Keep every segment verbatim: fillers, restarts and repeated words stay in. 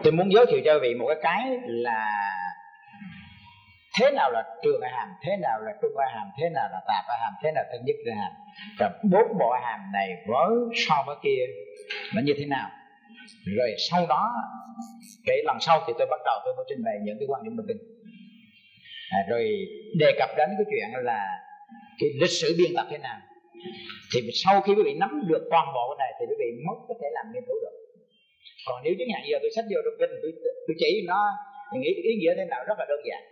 Tôi muốn giới thiệu cho quý vị một cái cái là thế nào là trường A hàm, thế nào là trung A hàm, thế nào là tạp A hàm, thế nào là thân nhất A hàm. Và bốn bộ A hàm này với so với kia nó như thế nào. Rồi sau đó cái lần sau thì tôi bắt đầu tôi mới trình bày những cái quan điểm trong kinh. À, rồi đề cập đến cái chuyện là cái lịch sử biên tập thế nào. Thì sau khi quý vị nắm được toàn bộ cái này thì quý vị mới có thể làm nghiên cứu được. Còn nếu chẳng hạn giờ tôi sách vô trong kinh, tôi, tôi chỉ nó nghĩ ý nghĩa thế nào rất là đơn giản.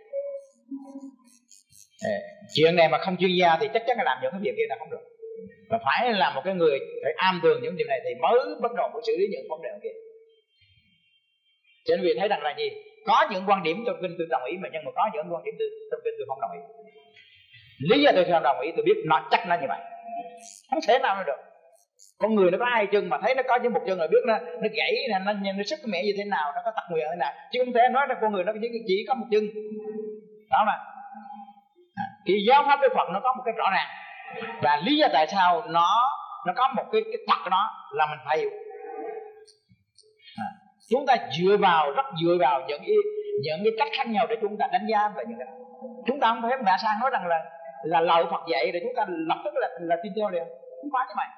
À, chuyện này mà không chuyên gia thì chắc chắn là làm những cái việc kia là không được. Và phải là một cái người phải am tường những điều này thì mới bắt đầu mới xử lý những vấn đề kia. Cho nên vì thấy rằng là gì? Có những quan điểm trong kinh tôi đồng ý, mà nhưng mà có những quan điểm trong kinh tôi không đồng ý. Lý do tôi không đồng ý tôi biết nó chắc nó như vậy. Không thể nào nó được. Con người nó có hai chân mà thấy nó có chỉ một chân rồi biết nó nó gãy nó nó, nó sức mẻ như thế nào, nó có tật nguyền thế nào, chứ không thể nói là con người nó chỉ, chỉ có một chân. Đó mà. Thì giáo pháp Đức Phật nó có một cái rõ ràng. Và lý do tại sao nó nó có một cái cái tật của nó là mình phải hiểu. À, chúng ta dựa vào rất dựa vào những cái, những cái cách khác nhau để chúng ta đánh giá về những cái đó. Chúng ta không thể mà sang nói rằng là là lời Phật dạy để chúng ta lập tức là là tin theo liền, không phải như vậy.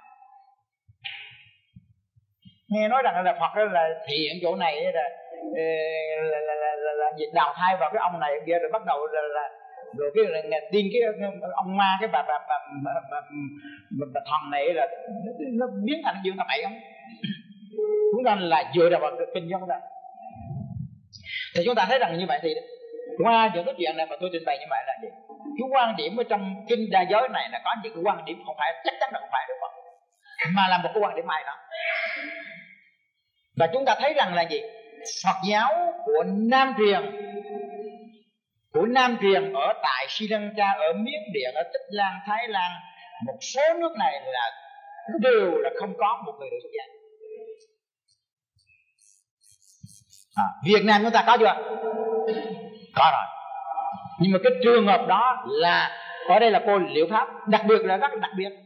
Nghe nói rằng là Phật là thiện chỗ này là là, là, là, là, là, là đào thai vào cái ông này kia, rồi bắt đầu là, là rồi cái là tin cái ông ma cái bà bà bà, bà, bà, bà, bà thần này là nó biến thành dương tập ấy không? Chúng ta là dựa vào kinh doanh đó. Thì chúng ta thấy rằng như vậy thì qua những cái chuyện này mà tôi trình bày như vậy là gì? Cái quan điểm ở trong kinh đa giới này là có những cái quan điểm không phải, chắc chắn là không phải Đức Phật, mà là một cái quan điểm hay đó. Và chúng ta thấy rằng là gì? Phật giáo của Nam Truyền, của Nam Truyền ở tại Sri Lanka, ở Miến Điện, ở Tích Lan, Thái Lan, một số nước này là đều là không có một người được xuất gia. À, Việt Nam chúng ta có chưa? Có rồi. Nhưng mà cái trường hợp đó là ở đây là cô Liệu Pháp, đặc biệt là rất đặc biệt.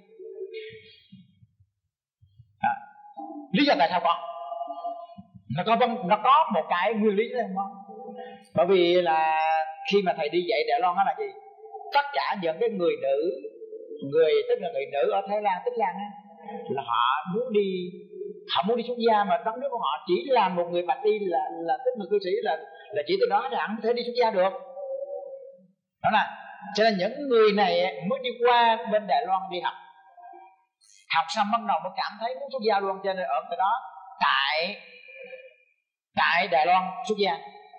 À, lý do tại sao có? Nó có nó có một cái nguyên lý đấy không? Bởi vì là khi mà thầy đi dạy Đài Loan đó là gì? Tất cả những cái người nữ, người tức là người nữ ở Thái Lan, Tích Lan á, là họ muốn đi, họ muốn đi xuất gia, mà đất nước của họ chỉ là một người bạch y là là tức là cư sĩ là là chỉ từ đó thì họ không thể đi xuất gia được. Đó là cho nên những người này mới đi qua bên Đài Loan đi học, học xong bắt đầu mới cảm thấy muốn xuất gia luôn, cho nên ở từ đó tại tại Đài Loan xuất gia.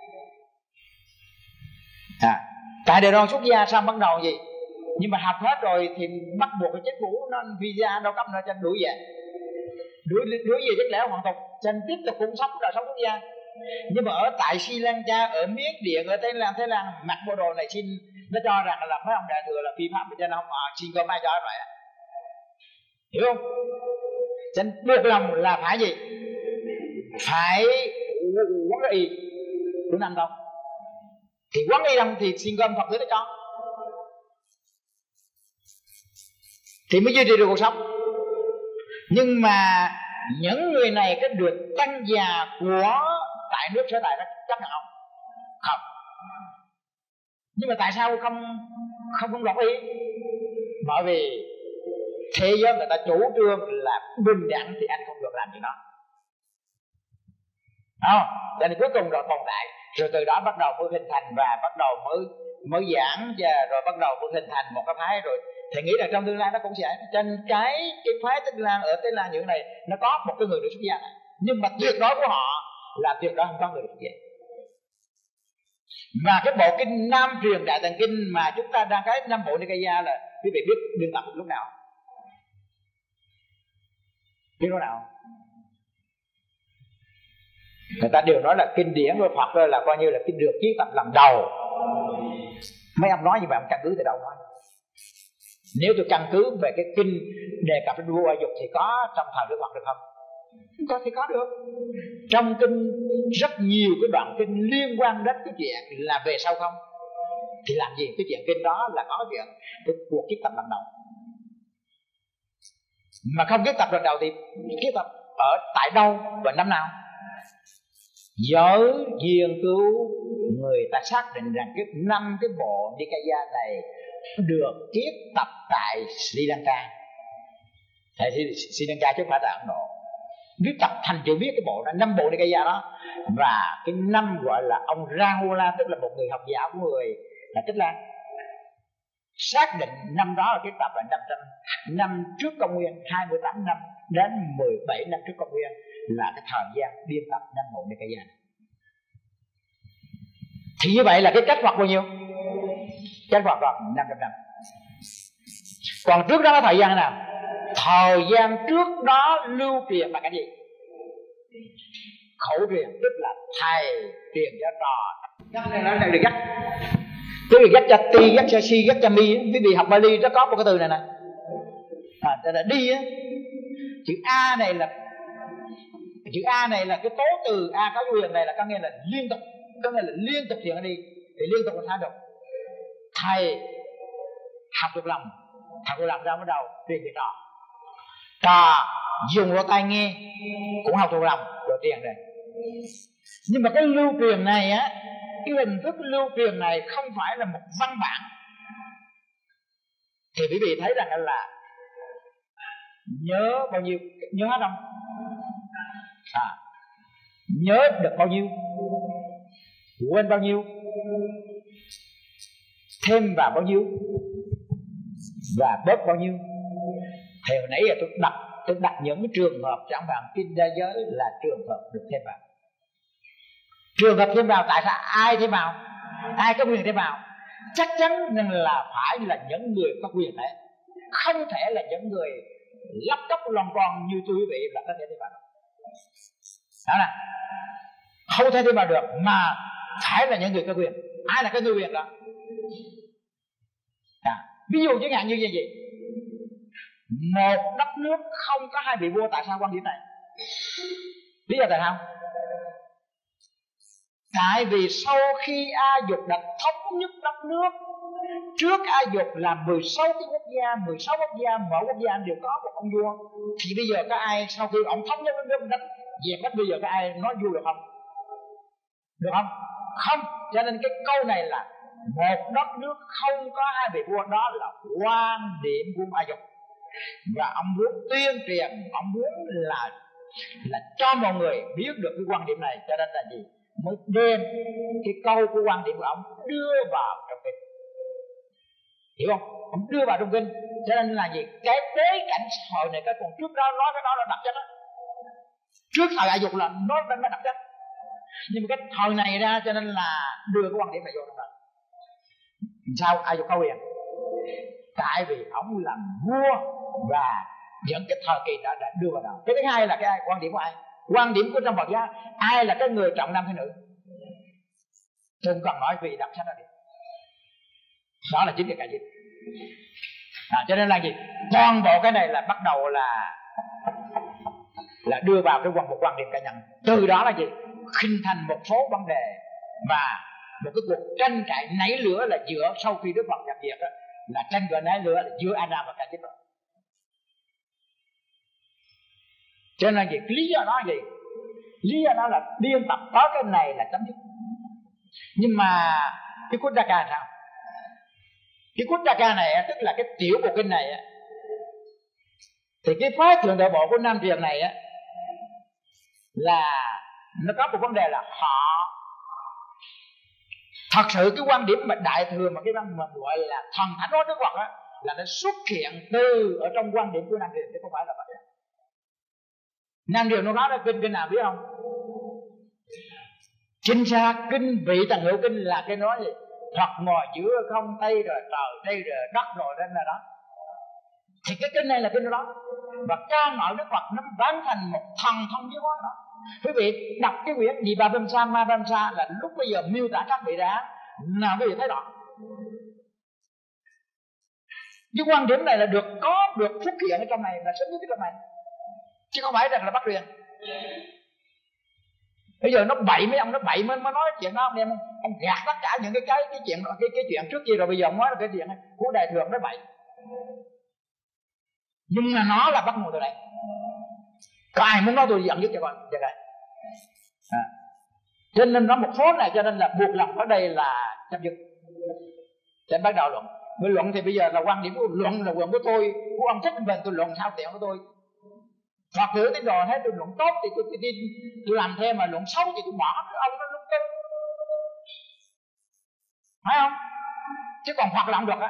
À, tại Đài Loan xuất gia xong bắt đầu gì? Nhưng mà học hết rồi thì bắt buộc cái chính phủ nó visa đâu cấp nữa cho đuổi về, đuổi đuổi về chất lẽ hoàn tục, cho nên tiếp tục cũng sống đời sống quốc gia. Nhưng mà ở tại Sri Lanka, ở Miến Điện, ở Thái Lan, Thái Lan mặc bộ đồ này xin, nó cho rằng là mấy ông đại thừa là phi pháp, cho nên không họ xin cơm ai cho vậy, hiểu không? Cho nên buộc lòng là phải gì? Phải quán y của Nam Tông. Thì quán y đông thì xin cơm Phật tử nó cho, thì mới duy trì được cuộc sống. Nhưng mà những người này có được tăng già của tại nước sở tại nó chấp nhận không? Không. Nhưng mà tại sao không không không đồng ý? Bởi vì thế giới người ta chủ trương là bình đẳng thì anh không được làm gì đó. Không, cho nên cuối cùng rồi tồn tại, rồi từ đó bắt đầu mới hình thành và bắt đầu mới mới giảng và rồi bắt đầu mới hình thành một cái phái. Rồi thì nghĩ là trong tương lai nó cũng sẽ trên cái cái phái Tích Lan ở Tích Lan những này nó có một cái người được xuất gia này, nhưng mà tuyệt đối của họ là tuyệt đối không có người được xuất gia. Mà cái bộ kinh Nam Truyền Đại Tạng Kinh mà chúng ta đang cái năm bộ Nikaya là quý vị biết biên tập lúc nào? Biết lúc nào? Người ta đều nói là kinh điển của Phật là coi như là kinh được viết tập lần đầu. Mấy ông nói như vậy ông căn cứ từ đâu nói? Nếu tôi căn cứ về cái kinh đề cập đến vua dục thì có trong thời Đức Phật được không? Không có thì có được. Trong kinh rất nhiều cái đoạn kinh liên quan đến cái chuyện là về sau không, thì làm gì cái chuyện kinh đó là có chuyện cái cuộc kiết tập lần đầu. Mà không kiết tập lần đầu thì kiết tập ở tại đâu và năm nào? Giới nghiên cứu người ta xác định rằng cái năm cái bộ Nikaya này được kiết tập tại Sri Lanka. Tại Sri Lanka chứ không phải tại Ấn Độ. Viết tập thành chữ viết cái bộ đó, năm bộ Nikaya đó. Và cái năm gọi là ông Rahula, tức là một người học giả của người là Tích Lan, xác định năm đó là cái tập là năm trăm năm trước công nguyên, hai mươi tám năm đến mười bảy năm trước công nguyên là cái thời gian biên tập năm bộ Nikaya. Thì như vậy là cái cách hoặc bao nhiêu? Cách hoặc là năm trăm năm. Còn trước đó là thời gian nào? Thời gian trước đó lưu truyền bằng cái gì? Khẩu truyền, tức là thầy truyền cho trò. Cái này nó được gắt. Cái việc gắt cho ti, gắt cho si, gắt cho mi. Quý vị học Bali nó có một cái từ này nè. À, tức là đi á. Chữ A này là chữ A này là cái tố từ A có quyền này là có nghĩa là liên tục, có nghĩa là liên tục truyền đi thì liên tục là thái độ. Thầy học được lòng, học được lòng ra bắt đầu truyền cho trò. Trò dùng lỗ tai nghe cũng học thuộc lòng rồi truyền đây. Nhưng mà cái lưu truyền này á, cái hình thức lưu truyền này không phải là một văn bản. Thì quý vị thấy rằng là nhớ bao nhiêu, nhớ hết không? À, nhớ được bao nhiêu, quên bao nhiêu, thêm vào bao nhiêu và bớt bao nhiêu. Thì hồi nãy giờ tôi đặt tôi đặt những cái trường hợp trong bản kinh đa giới là trường hợp được thêm vào. Trường hợp thêm vào, tại sao ai thêm vào? Ai có quyền thêm vào? Chắc chắn là phải là những người có quyền đấy, không thể là những người lắp cắp lòng con như tôi quý vị là có thể thêm vào. Đó là không thể thêm vào được, mà phải là những người có quyền. Ai là cái người quyền đó? À, ví dụ chẳng hạn như vậy gì? Một đất nước không có hai vị vua, tại sao quan điểm này? Lý do tại sao? Tại vì sau khi A Dục đã thống nhất đất nước, trước A Dục là mười sáu cái quốc gia, mười sáu quốc gia, mỗi quốc gia đều có một ông vua. Thì bây giờ có ai sau khi ông thống nhất đất nước đánh dẹp hết, bây giờ có ai nói vua được không? Được không? Không. Cho nên cái câu này là một đất nước không có hai vị vua, đó là quan điểm của A Dục. Và ông muốn tuyên truyền, ông muốn là là cho mọi người biết được cái quan điểm này. Cho nên là gì? Mới đem cái câu của quan điểm của ông đưa vào trong kinh. Hiểu không? Ông đưa vào trong kinh. Cho nên là gì? Cái bối cảnh xã hội này, cái còn trước đó nói cái đó là đặc chất đó. Trước thời A Dục là nó đang đặc chất. Nhưng mà cái thời này ra cho nên là đưa cái quan điểm này vô trong đó. Sao A Dục có quyền? Tại vì ông làm vua và những cái thời kỳ đã, đã đưa vào đó. Cái thứ hai là cái quan điểm của ai? Quan điểm của trong Phật giáo, ai là cái người trọng nam hay nữ? Tôi không cần nói vì đọc sách đó đi. Đó là chính cái cái gì? À, cho nên là gì? Toàn bộ cái này là bắt đầu là là đưa vào cái quan một quan điểm cá nhân. Từ đó là gì? Hình thành một số vấn đề và một cái cuộc tranh cãi nảy lửa là giữa sau khi Đức Phật nhập diệt đó, là tranh cãi nảy lửa là giữa Adam và Ca Diếp. Cho nên là gì? Lý do đó là gì? Lý do đó là biên tập có cái này là chấm dứt. Nhưng mà cái Kuttaka sao? Cái Kuttaka này tức là cái tiểu bộ kinh này, thì cái phái thượng đội bộ của Nam Truyền này á, là nó có một vấn đề là họ thật sự cái quan điểm mà đại thừa mà cái văn mà gọi là thần thánh hóa Đức Phật á, là nó xuất hiện từ ở trong quan điểm của Nam Truyền chứ không phải là vậy. Nam Truyền nó nói ra kinh kinh nào biết không? Chính xác kinh vị tầng hữu kinh là cái nói gì? Phật ngồi giữa không, tây rồi trời, đây rồi đất rồi đến là đó. Thì cái kinh này là kinh đó. Và ca ngợi Đức Phật nó bán thành một thần thông với hóa đó. Quý vị đọc cái quyển gì bà Bâm Sa Ma Bâm Sa là lúc bây giờ miêu tả các vị đã nào quý vị thấy rõ. Cái quan điểm này là được có được xuất hiện ở trong này, là sớm nhất cái trong này, chứ không phải rằng là bắt truyền. Bây giờ nó bậy, mấy ông nó bậy mới mới nói chuyện đó, ông em ông gạt tất cả những cái cái cái chuyện cái cái chuyện trước kia rồi bây giờ ông nói là cái chuyện của đại thừa nó bậy. Nhưng mà nó là bắt nguồn từ đây. Có ai muốn nói tôi giận nhất cho con? Dạ đây. À. Cho nên nó một số này, cho nên là buộc lòng ở đây là chấm dứt. Cho nên bắt đầu luận. Với luận thì bây giờ là quan điểm của luận là luận của tôi, của ông thích mình tôi luận sao tiện của tôi. Hoặc thử tín đồ thấy tôi luận tốt thì tôi tin, tôi làm theo, mà luận xấu thì tôi bỏ. Ông nó lung tung, phải không? Chứ còn hoặc là không được á,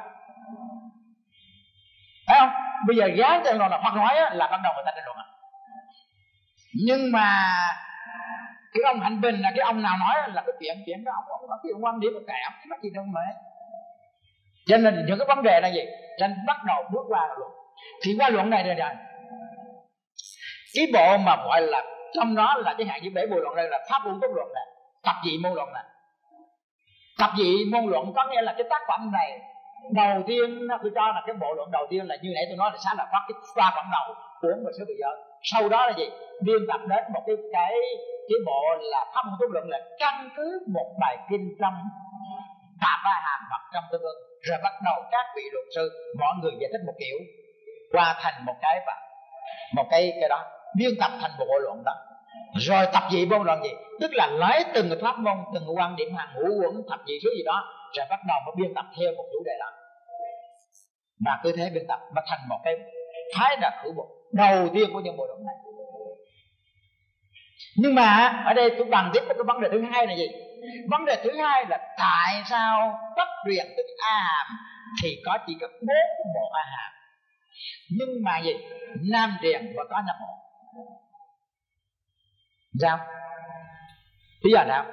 phải không? Bây giờ gán cho là hoặc nói á, là bắt đầu người ta tranh luận á. Nhưng mà cái ông Hạnh Bình là cái ông nào nói là cái chuyện chuyện đó ông ông có cái quan điểm của kẻ ông chứ mắc gì đâu mà. Cho nên những cái vấn đề là gì? Cho nên bắt đầu bước qua luận. Thì qua luận này rồi rồi cái bộ mà gọi là trong đó là cái hạng như bảy bộ luận đây là pháp luận tốt luận này, tập dị môn luận này. Tập dị môn luận có nghĩa là cái tác phẩm này đầu tiên tôi cho là cái bộ luận đầu tiên là như nãy tôi nói là sáng lập phát cái ba phẩm đầu của một số tự giới. Sau đó là gì? Biên tập đến một cái cái cái bộ là pháp luận tốt luận là căn cứ một bài kinh trong Tạp Ba Hàm hoặc trong Tương Ưng, rồi bắt đầu các vị luật sư mọi người giải thích một kiểu qua thành một cái và một cái cái đó biên tập thành một bộ luận đó. Rồi tập dị môn luận gì? Tức là lấy từng cái pháp môn, từng cái quan điểm hàng ngũ quẩn thập dị số gì đó, rồi bắt đầu mới biên tập theo một chủ đề đó. Và cứ thế biên tập nó thành một cái phái đặc hữu bộ đầu tiên của những bộ luận này. Nhưng mà ở đây tôi bàn tiếp một cái vấn đề thứ hai là gì? Vấn đề thứ hai là tại sao Bắc Truyền tức A Hàm thì có chỉ có bốn bộ A Hàm, nhưng mà gì? Nam Truyền và có năm bộ. Sao? Lý do nào?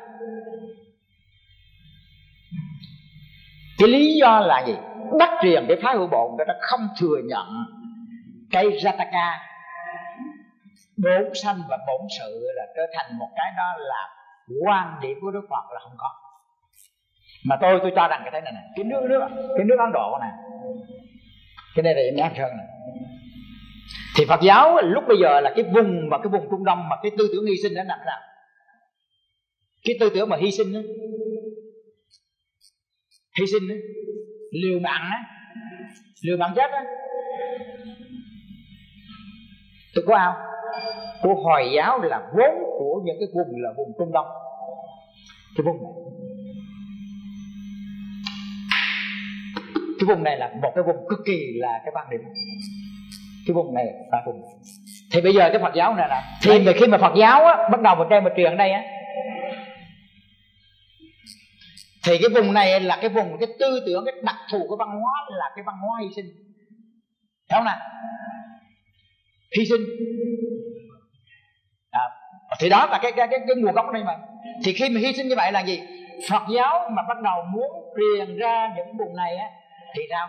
Cái lý do là gì? Bắc Truyền cái phái hữu bộ người ta không thừa nhận cái Jataka bốn sanh và bổn sự là trở thành một cái đó là quan điểm của Đức Phật là không có. Mà tôi tôi cho rằng cái thế này này, cái nước nước cái nước Ấn Độ này, cái này là Nam Sơn này, thì Phật giáo lúc bây giờ là cái vùng mà cái vùng Trung Đông mà cái tư tưởng hy sinh đã nằm ra, cái tư tưởng mà hy sinh đó, hy sinh đó, liều mạng á, liều mạng chết á, tôi có ao của Hồi giáo là vốn của những cái vùng là vùng Trung Đông, cái vùng này, cái vùng này là một cái vùng cực kỳ là cái quan điểm, cái vùng này là vùng. Thì bây giờ cái Phật giáo này là thì mà khi mà Phật giáo á, bắt đầu một trên một truyền ở đây á, thì cái vùng này là cái vùng cái tư tưởng, cái đặc thù của văn hóa là cái văn hóa hy sinh, thấy không nào? Hy sinh à, thì đó là cái cái cái, cái nguồn gốc ở đây mà. Thì khi mà hy sinh như vậy là gì? Phật giáo mà bắt đầu muốn truyền ra những vùng này á thì sao?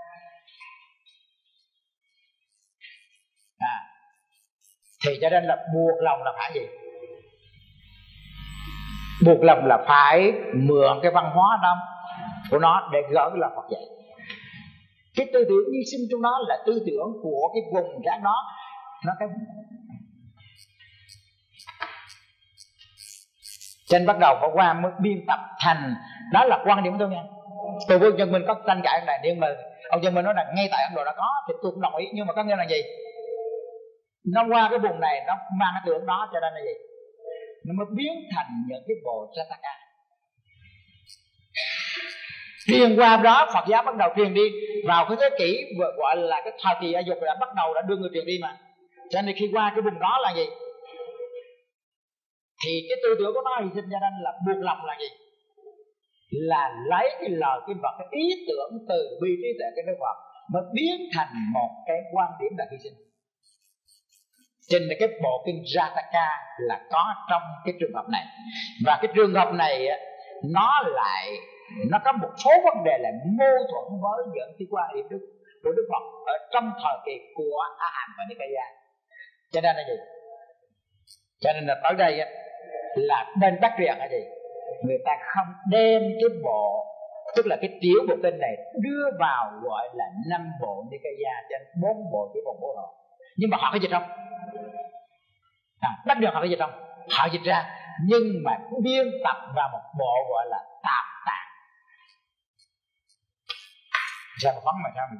À, thì cho nên là buộc lòng là phải gì? Buộc lòng là phải mượn cái văn hóa đó của nó để gỡ là Phật dạy. Cái tư tưởng hy sinh trong đó là tư tưởng của cái vùng rác đó, nó cái trên bắt đầu có qua mới biên tập thành, đó là quan điểm của tôi nha. Tôi với Nhân Minh có tranh cãi này, nhưng mà ông Nhân Minh nói là ngay tại Ấn Độ đã có thì tôi cũng đồng ý, nhưng mà có nghĩa là gì? Nó qua cái vùng này nó mang cái tưởng đó, cho nên là gì? Nó mới biến thành những cái bộ Jataka. Truyền qua đó Phật giáo bắt đầu truyền đi vào cái thế kỷ gọi là cái thời kỳ A Dục đã bắt đầu đã đưa người truyền đi mà. Cho nên khi qua cái vùng đó là gì? Thì cái tư tưởng của nó hy sinh, cho nên là buộc lòng là gì? Là lấy cái lời cái vật, cái ý tưởng từ bi trí tuệ cái Đức Phật mới biến thành một cái quan điểm là hy sinh. Trên cái bộ kinh Jataka là có trong cái trường hợp này. Và cái trường hợp này nó lại nó có một số vấn đề là mâu thuẫn với những cái quan điểm đức của Đức Phật ở trong thời kỳ của A Hàm và Nikaya. Cho nên là gì? Cho nên là tới đây á, là bên Bắc Truyền là gì? Người ta không đem cái bộ, tức là cái tiểu bộ kinh này đưa vào gọi là năm bộ Nikaya trên bốn bộ tiểu bộ bổ hộ. Nhưng mà họ có dịch không? À, Bắc Truyền họ có dịch không? Họ dịch ra, nhưng mà biên tập vào một bộ gọi là Tạp Tạng. Sao mà phóng mà sao mình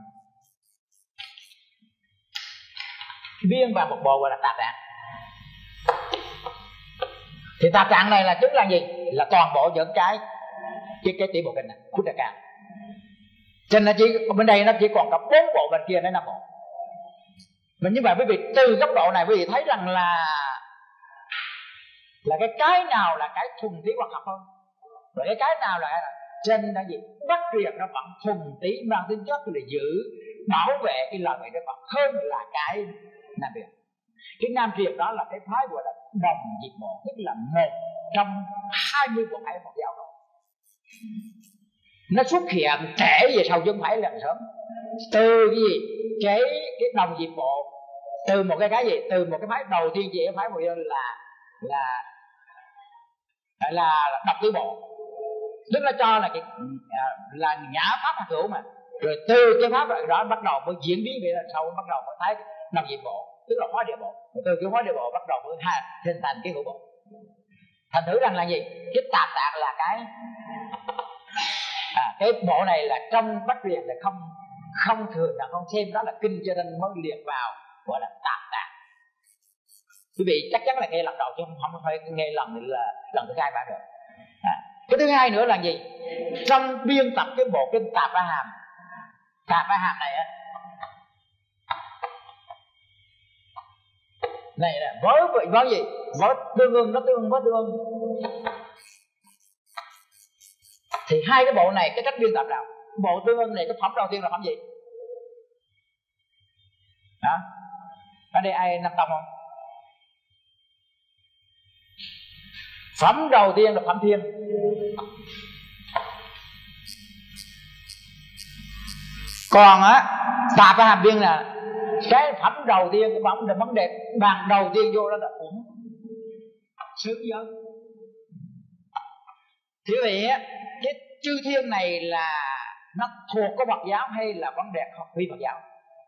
biên vào một bộ gọi là Tạp Tạng. Thì tạp tạng này là chứng là gì? Là toàn bộ những cái cái cái tiểu bộ kinh này, Khuddaka. Cho nên chỉ bên đây nó chỉ còn có bốn bộ, bên kia nó năm bộ. Mà như vậy quý vị từ góc độ này quý vị thấy rằng là là cái cái nào là cái thuần túy hoặc học hơn, và cái cái nào là trên là gì? Bắt truyền nó vẫn thuần túy mang tính chất là giữ bảo vệ cái lời Đức Phật hơn là cái Nam truyền. Cái Nam truyền đó là cái phái gọi là đồng diệt bộ, tức là một trong hai mươi bộ phái Phật giáo đó. Nó xuất hiện trễ về sau chứ không phải là sớm. Từ cái gì? Cái cái đồng diệt bộ, từ một cái cái gì? Từ một cái phái đầu tiên về phái Phật giáo là là là, là độc tứ bộ. Tức là cho là cái là nhã pháp hạt hữu mà. Rồi từ cái pháp đó bắt đầu mới diễn biến về sau, bắt đầu mới thấy đồng diệt bộ, tức là hóa địa bộ. Rồi từ cái hóa địa bộ bắt đầu mới hình thành cái hữu bộ. Thành thử rằng là gì? Cái tạp tạng là cái à, cái bộ này là trong Bách Truyền là không không thường là không xem đó là kinh, cho nên mới liệt vào gọi là tạp tạng. Quý vị chắc chắn là nghe lần đầu chứ không, không phải nghe lần là lần thứ hai ba được. À, cái thứ hai nữa là gì? Trong biên tập cái bộ kinh Tạp A Hàm, Tạp A Hàm này á, này là với với gì? Với tương ưng, nó tương ưng với tương ưng. Thì hai cái bộ này cái cách biên tập nào? Bộ tương ưng này cái phẩm đầu tiên là phẩm gì? Đó. Ở đây ai nắm tông không? Phẩm đầu tiên là phẩm thiên. Còn á Tạp A Hàm Biên là cái phẩm đầu tiên, cái phẩm là vấn đề bàn đầu tiên vô đó là cũng xứ giới. Thì vậy á, cái chư thiên này là nó thuộc của Phật giáo hay là vấn đề học phi Phật giáo?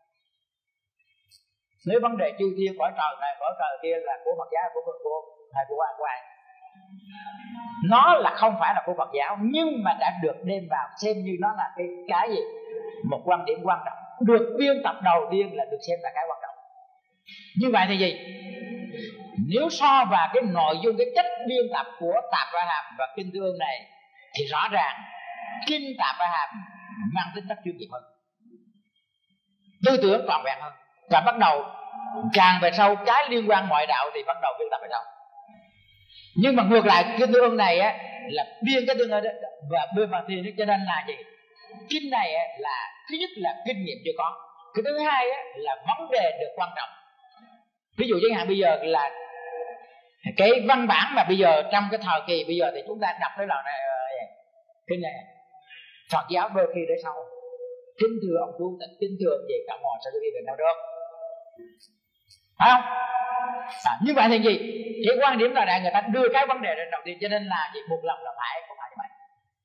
Nếu vấn đề chư thiên cõi trời này cõi trời kia là của Phật giáo, của Phật của hay của ai của ai, nó là không phải là của Phật giáo, nhưng mà đã được đem vào xem như nó là cái cái gì, một quan điểm quan trọng, được biên tập đầu tiên là được xem là cái quan trọng. Như vậy thì gì? Nếu so vào cái nội dung, cái cách biên tập của Tạp A Hàm và kinh Tương này thì rõ ràng kinh Tạp A Hàm mang tính chất chuyên nghiệp hơn, tư tưởng trọn vẹn hơn, và bắt đầu càng về sau cái liên quan ngoại đạo thì bắt đầu biên tập về sau. Nhưng mà ngược lại kinh Tương này á là biên cái tương đó và biên bằng tiền, cho nên là gì? Kinh này á, là thứ nhất là kinh nghiệm chưa có, cái thứ hai á, là vấn đề được quan trọng. Ví dụ chẳng hạn bây giờ là cái văn bản mà bây giờ trong cái thời kỳ bây giờ thì chúng ta đọc cái lời này, kinh này Phật giáo đôi khi để sau kính thưa ông chú tịch, kính thưa về Cộng hòa sẽ đi về nào được, phải không? À, như vậy thì gì? Cái quan điểm là đại người ta đưa cái vấn đề lên đầu tiên, cho nên là gì? Một lần là phải, không phải như vậy.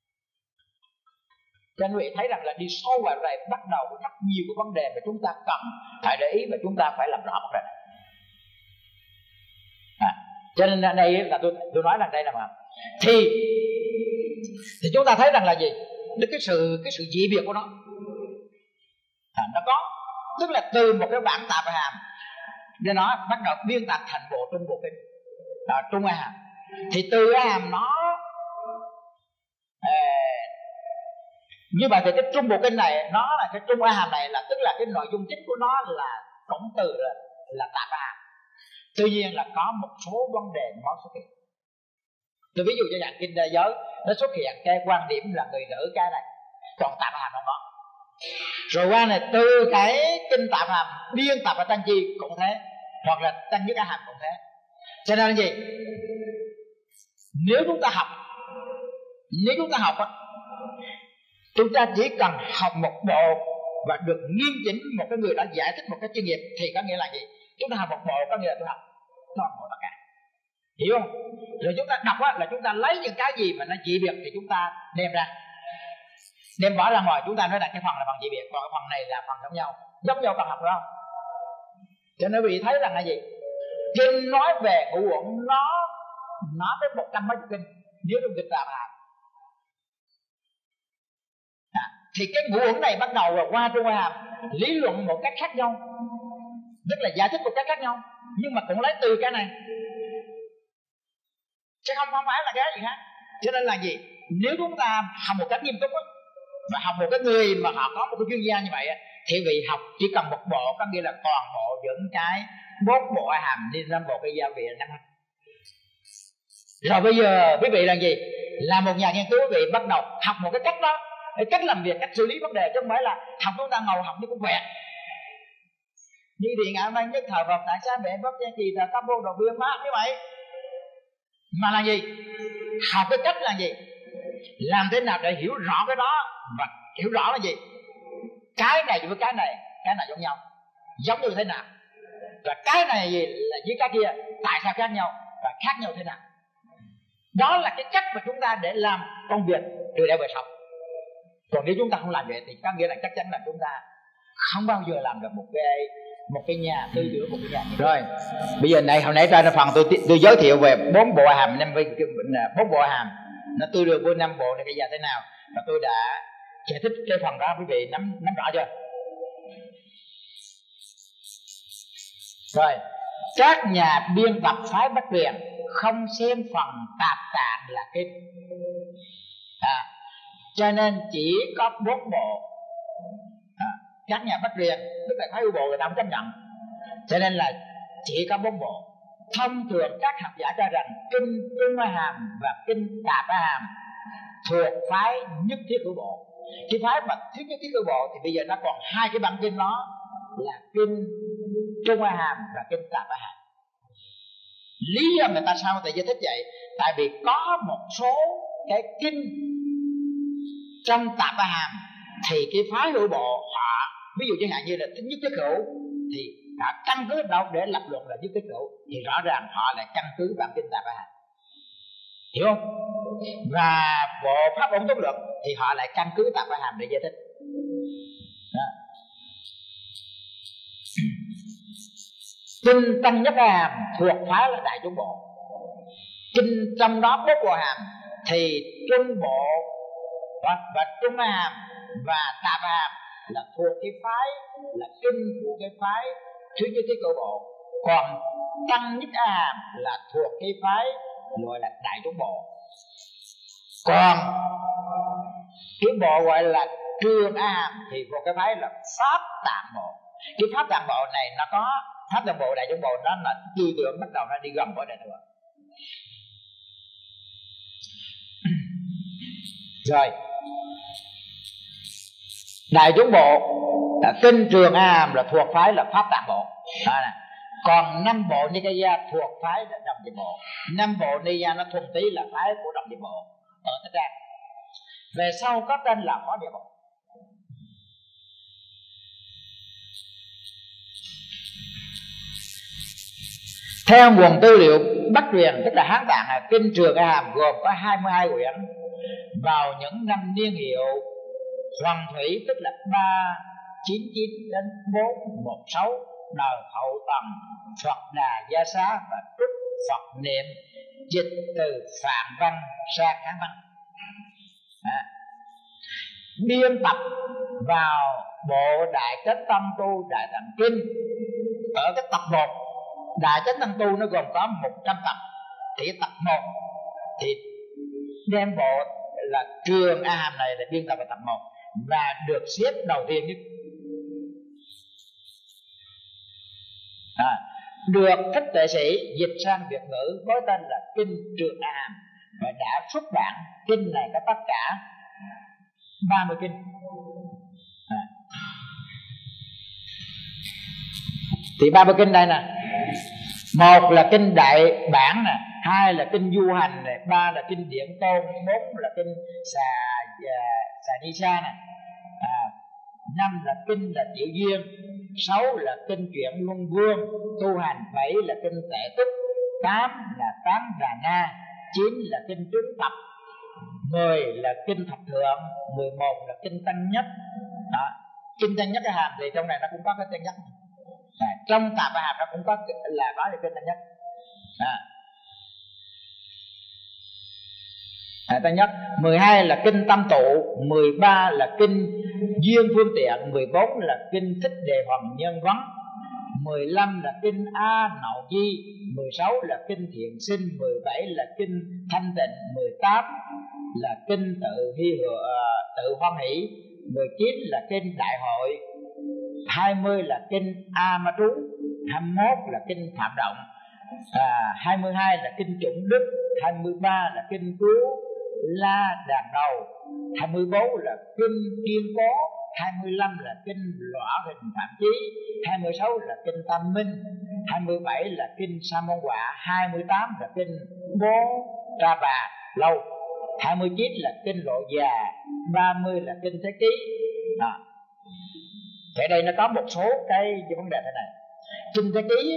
Cho nên quý vị thấy rằng là đi sâu vào này bắt đầu rất nhiều cái vấn đề mà chúng ta cần phải để ý và chúng ta phải làm rõ vấn đề này. À, cho nên đây là tôi tôi nói là đây là mà thì thì chúng ta thấy rằng là gì? Cái sự cái sự dị biệt của nó à, nó có, tức là từ một cái bản Tạp A Hàm để nó bắt đầu biên tập thành bộ Trung Bộ Kinh, à, Trung A Hàm. Thì từ A Hàm nó à, như vậy thì cái Trung Bộ Kinh này nó là cái Trung A Hàm này là tức là cái nội dung chính của nó là tổng từ là, là Tạp A Hàm. Tuy nhiên là có một số vấn đề nó xuất hiện. Tôi ví dụ cho dạng kinh đại giới nó xuất hiện cái quan điểm là người nữ cái này, còn Tạp A Hàm không có. Rồi qua này từ cái kinh Tạp A Hàm biên tập ở Tăng Chi cũng thế, hoặc là Tăng Nhất A Hàm cũng thế. Cho nên là gì? Nếu chúng ta học nếu chúng ta học á, chúng ta chỉ cần học một bộ và được nghiêm chỉnh một cái người đã giải thích một cái chuyên nghiệp thì có nghĩa là gì? Chúng ta học một bộ có nghĩa là tôi học toàn bộ tất cả, hiểu không? Rồi chúng ta đọc á, là chúng ta lấy những cái gì mà nó dị biệt thì chúng ta đem ra, đem bỏ ra ngoài, chúng ta nói là cái phần là phần dị biệt, còn cái phần này là phần giống nhau, giống nhau còn học đó. Cho nên quý vị thấy rằng là gì? Kinh nói về ngũ uẩn nó nói tới một trăm mấy chục kinh, nếu trong kinh Tạp A Hàm à, thì cái ngũ uẩn này bắt đầu là qua Trung A Hàm lý luận một cách khác nhau, tức là giải thích một cách khác nhau, nhưng mà cũng lấy từ cái này. chứ không không phải là cái gì khác. Cho nên là gì, nếu chúng ta học một cách nghiêm túc á, và học một cái người mà họ có một cái chuyên gia như vậy á, thì vị học chỉ cần một bộ, có nghĩa là toàn bộ những cái bốn bộ hàm đi năm bộ cái gia vị năm. Rồi bây giờ quý vị là gì, là một nhà nghiên cứu, quý vị bắt đầu học một cái cách đó, cái cách làm việc, cách xử lý vấn đề, chứ không phải là học chúng ta ngồi học như cũng vẹn. Như điện ngã mang nhất thờ Phật tại sao bệ bất gia trì là tâm vô đầu biên mát như vậy. Mà là gì, học cái cách là gì, làm thế nào để hiểu rõ cái đó, và hiểu rõ là gì, cái này với cái này, cái này giống nhau, giống như thế nào, và cái này gì là với cái kia tại sao khác nhau, và khác nhau thế nào. Đó là cái cách mà chúng ta để làm công việc từ đây về sau. Còn nếu chúng ta không làm vậy thì có nghĩa là chắc chắn là chúng ta không bao giờ làm được một cái một cái nhà tư tưởng, một cái nhà. Rồi bây giờ này, hồi nãy ra phần tôi tôi giới thiệu về bốn bộ hàm năm với bốn bộ hàm nó tương đương với năm bộ này cái giờ thế nào, và tôi đã giải thích cái phần đó, quý vị nắm nắm rõ chưa? Rồi các nhà biên tập phái Bắc Truyền không xem phần tạp tạng là kinh, à, cho nên chỉ có bốn bộ. À, các nhà Bắc Truyền tức là phái bộ người ta không chấp nhận, cho nên là chỉ có bốn bộ. Thông thường các học giả cho rằng kinh Trung Hàm và kinh Tạp Hàm thuộc phái Nhất Thiết Hữu Bộ. Cái phái mà thuyết Nhất Thiết Hữu Bộ thì bây giờ nó còn hai cái bản kinh, đó là kinh Trung Hàm và kinh Tạp Hàm. Lý do người ta sao người ta giải thích vậy? Tại vì có một số cái kinh trong Tạp Hàm thì cái phái hữu bộ họ, ví dụ chẳng hạn như là thích Nhất Thiết Hữu, thì họ căn cứ đâu để lập luận là Nhất Thiết Hữu, thì rõ ràng họ lại căn cứ bản kinh Tạp Hàm, hiểu không? Và bộ Pháp Ổn Tốn Luận thì họ lại căn cứ Tạp Hàm để giải thích. Đó. Kinh Tăng Nhất Hàm thuộc phái là Đại Chúng Bộ. Kinh trong đó bốn bộ hàm thì Trung Bộ và, và Trung Hàm và Tạp Hàm là thuộc cái phái là kinh của cái phái Thuyết Nhất Thiết Hữu Bộ, còn Tăng Nhất Hàm là thuộc cái phái gọi là Đại Chúng Bộ. Còn cái bộ gọi là Trường Hàm thì thuộc cái phái là Pháp Tạng Bộ. Cái Pháp Tạng Bộ này nó có Pháp Tạng Bộ, Đại Chúng Bộ, nó là tư tưởng bắt đầu nó đi gần với Đại Thừa. Rồi Đại Chúng Bộ là kinh Trường Hàm là thuộc phái là Pháp Tạng Bộ. Đó này. Còn năm bộ Nikaya thuộc phái là Đồng Địa Bộ. Năm bộ Nikaya nó thuần tí là phái của Đồng Địa Bộ ở Thích Ca. Về sau có tên là Phó Địa Bộ. Theo nguồn tư liệu Bắc Truyền tức là Hán Tạng là kinh Trường Hàm gồm có hai mươi hai quyển. Vào những năm niên hiệu Hoàng Thủy tức là ba chín chín đến bốn một sáu, đời Hậu Tần, Phật Đà Gia Xá và Trúc Phật Niệm dịch từ Phạn Văn sang Hán Văn. À, biên tập vào bộ Đại Chánh Tâm Tu Đại Tạng Kinh. Ở cái tập một Đại Chánh Tâm Tu nó gồm có một trăm tập, thì tập một thì đem bộ là Trường Hàm này là biên tập vào tập một và được xếp đầu tiên nhất. À, được Thích Tuệ Sĩ dịch sang Việt ngữ với tên là kinh Trường Hàm và đã xuất bản. Kinh này có tất cả ba mươi kinh. À. Thì ba mươi kinh đây nè, một là kinh Đại Bản nè, hai là kinh Du Hành này, ba là kinh Điện Tôn, bốn là kinh Xà Xà Ni Sa nè, à, năm là kinh là Tiểu Duyên, sáu là kinh Chuyện Luân Vương tu hành, bảy là kinh Tệ Túc, tám là Tán Đà Na, chín là kinh Trướng Tập, mười là kinh Thập Thượng, mười một là kinh Tăng Nhất. Đó. Kinh Tăng Nhất cái hàm thì trong này nó cũng có cái Tăng Nhất. À, trong Tạp Hàm nó cũng có là có cái kinh Tăng Nhất. À. À, Tăng Nhất. Mười hai là kinh Tâm Tụ, mười ba là kinh Duyên Phương Tiện, mười bốn là kinh Thích Đề Hoàng Nhân Vấn, mười lăm là kinh A Nậu Di, mười sáu là kinh Thiện Sinh, mười bảy là kinh Thanh Tịnh, mười tám là kinh Tự Hy Hựa, Tự Hoan Hỷ, mười chín là kinh Đại Hội, hai mươi là kinh A Ma Trú, hai mươi mốt là kinh Phạm Động, à, hai mươi hai là kinh Chủng Đức, hai mươi ba là kinh Cứu La Đàn Đầu, hai mươi bốn là kinh Kiên Cố, hai mươi lăm là kinh Lõa Hình Phạm Chí, hai mươi sáu là kinh Tam Minh, hai mươi bảy là kinh Sa Môn Quả, hai mươi tám là kinh Bố Tra Bà Lâu, hai mươi chín là kinh Lộ Già, ba mươi là kinh Thế Ký. À, thế đây nó có một số cái, cái vấn đề thế này. Kinh Thế Ký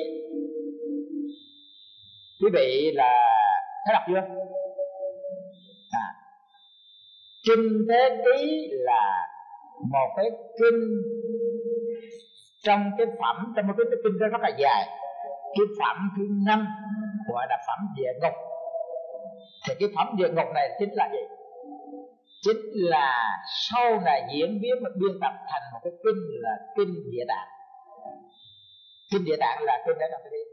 quý vị là có đọc chưa? À, kinh Thế Ký là một cái kinh trong cái phẩm, trong một cái kinh đó rất là dài. Cái phẩm thứ năm gọi là phẩm Địa Ngục. Thì cái phẩm Địa Ngục này chính là gì? Chính là sau này diễn biến và biên tập thành một cái kinh là kinh Địa Tạng. Kinh Địa Tạng là kinh để đọc cái gì?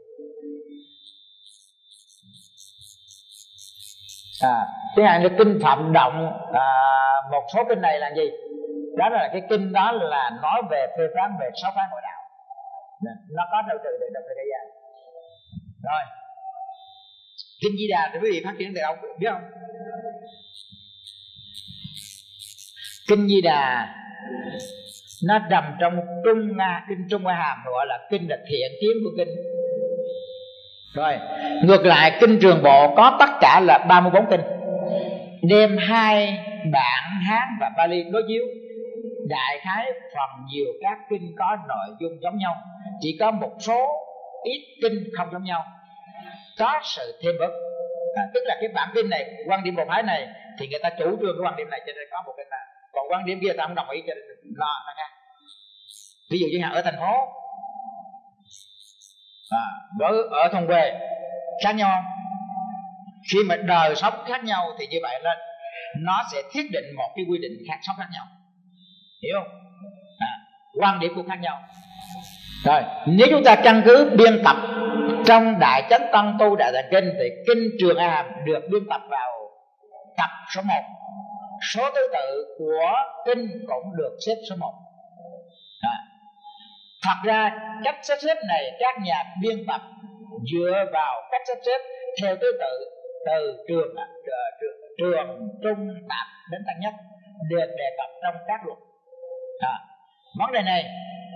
À, cái này là kinh Phạm Động. À, một số kinh này là gì? Đó là cái kinh đó là nói về phê phán về sáu phái ngoại đạo. Nó có đầu từ để đọc cái gì? Rồi, kinh Di Đà thì quý vị phát triển từ đâu biết không? Kinh Di Đà nó nằm trong Trung Nga, kinh Trung Nga Hàm, gọi là kinh là thiện kiến của kinh. Rồi, ngược lại kinh Trường Bộ có tất cả là ba mươi bốn kinh, đem hai bản Hán và Pali đối chiếu. Đại khái phần nhiều các kinh có nội dung giống nhau, chỉ có một số ít kinh không giống nhau, có sự thêm bớt. À, tức là cái bản kinh này, quan điểm bộ phái này thì người ta chủ trương cái quan điểm này cho nên có một kinh này, còn quan điểm kia ta không đồng ý cho nên lo nó khác. Ví dụ như ở thành phố, à, ở, ở thôn quê khác nhau. Khi mà đời sống khác nhau thì như vậy là nó sẽ thiết định một cái quy định khác sống khác nhau, hiểu không? À, quan điểm cũng khác nhau. Rồi, nếu chúng ta căn cứ biên tập trong Đại Chánh Tân Tu Đại Tạng Kinh thì kinh Trường A Hàm được biên tập vào tập số một. Số thứ tự của kinh cũng được xếp số một. À, thật ra cách sắp xếp này các nhà biên tập dựa vào cách sắp xếp theo thứ tự từ trường, à, trường, trường trung tạp đến tăng nhất được đề cập trong các luật. À, vấn đề này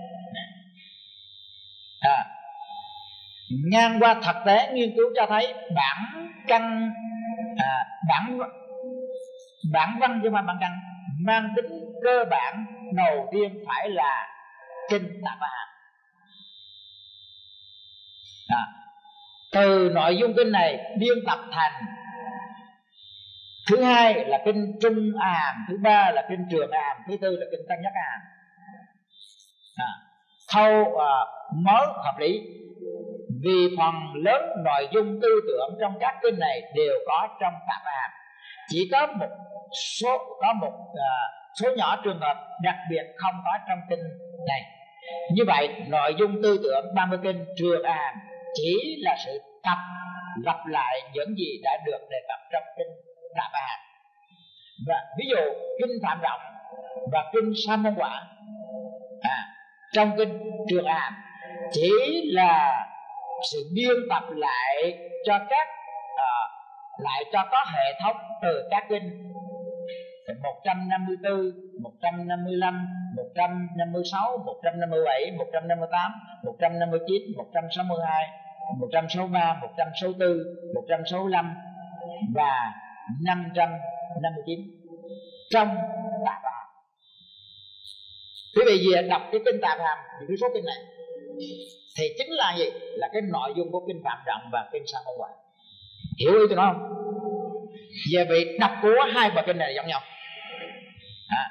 à, ngang qua thực tế nghiên cứu cho thấy bản căn à, bản bản văn chứ mà bản căn mang tính cơ bản đầu tiên phải là kinh Tạp A Hàm. À, từ nội dung kinh này biên tập thành thứ hai là kinh Trung A Hàm, thứ ba là kinh Trường A Hàm, thứ tư là kinh Tăng Nhất A Hàm. À, thâu à, mới hợp lý, vì phần lớn nội dung tư tưởng trong các kinh này đều có trong Tạp A Hàm, chỉ có một số có một à, số nhỏ trường hợp đặc biệt không có trong kinh này. Như vậy nội dung tư tưởng ba mươi kinh Trường A Hàm chỉ là sự tập lặp lại những gì đã được đề cập trong kinh Tạp A Hàm. Và ví dụ kinh Phạm Động và kinh Sa Môn Quả à, trong kinh Trường A Hàm chỉ là sự biên tập lại cho các à, lại cho có hệ thống từ các kinh một trăm năm mươi tư, một trăm năm mươi lăm, một trăm năm mươi sáu, một trăm năm mươi bảy, một trăm năm mươi tám, một trăm năm mươi chín, một trăm sáu mươi hai, một trăm sáu mươi ba, một trăm sáu mươi tư, một trăm sáu mươi lăm và năm trăm năm mươi chín trong Tạp A Hàm. Quý vị về đọc cái kinh Tạp A Hàm thì cái số kinh này thì chính là gì? Là cái nội dung của kinh Phạm Động và kinh Sa Môn Quả. Hiểu ý tôi nói không? Về vị đọc của hai bài kinh này giống nhau. À,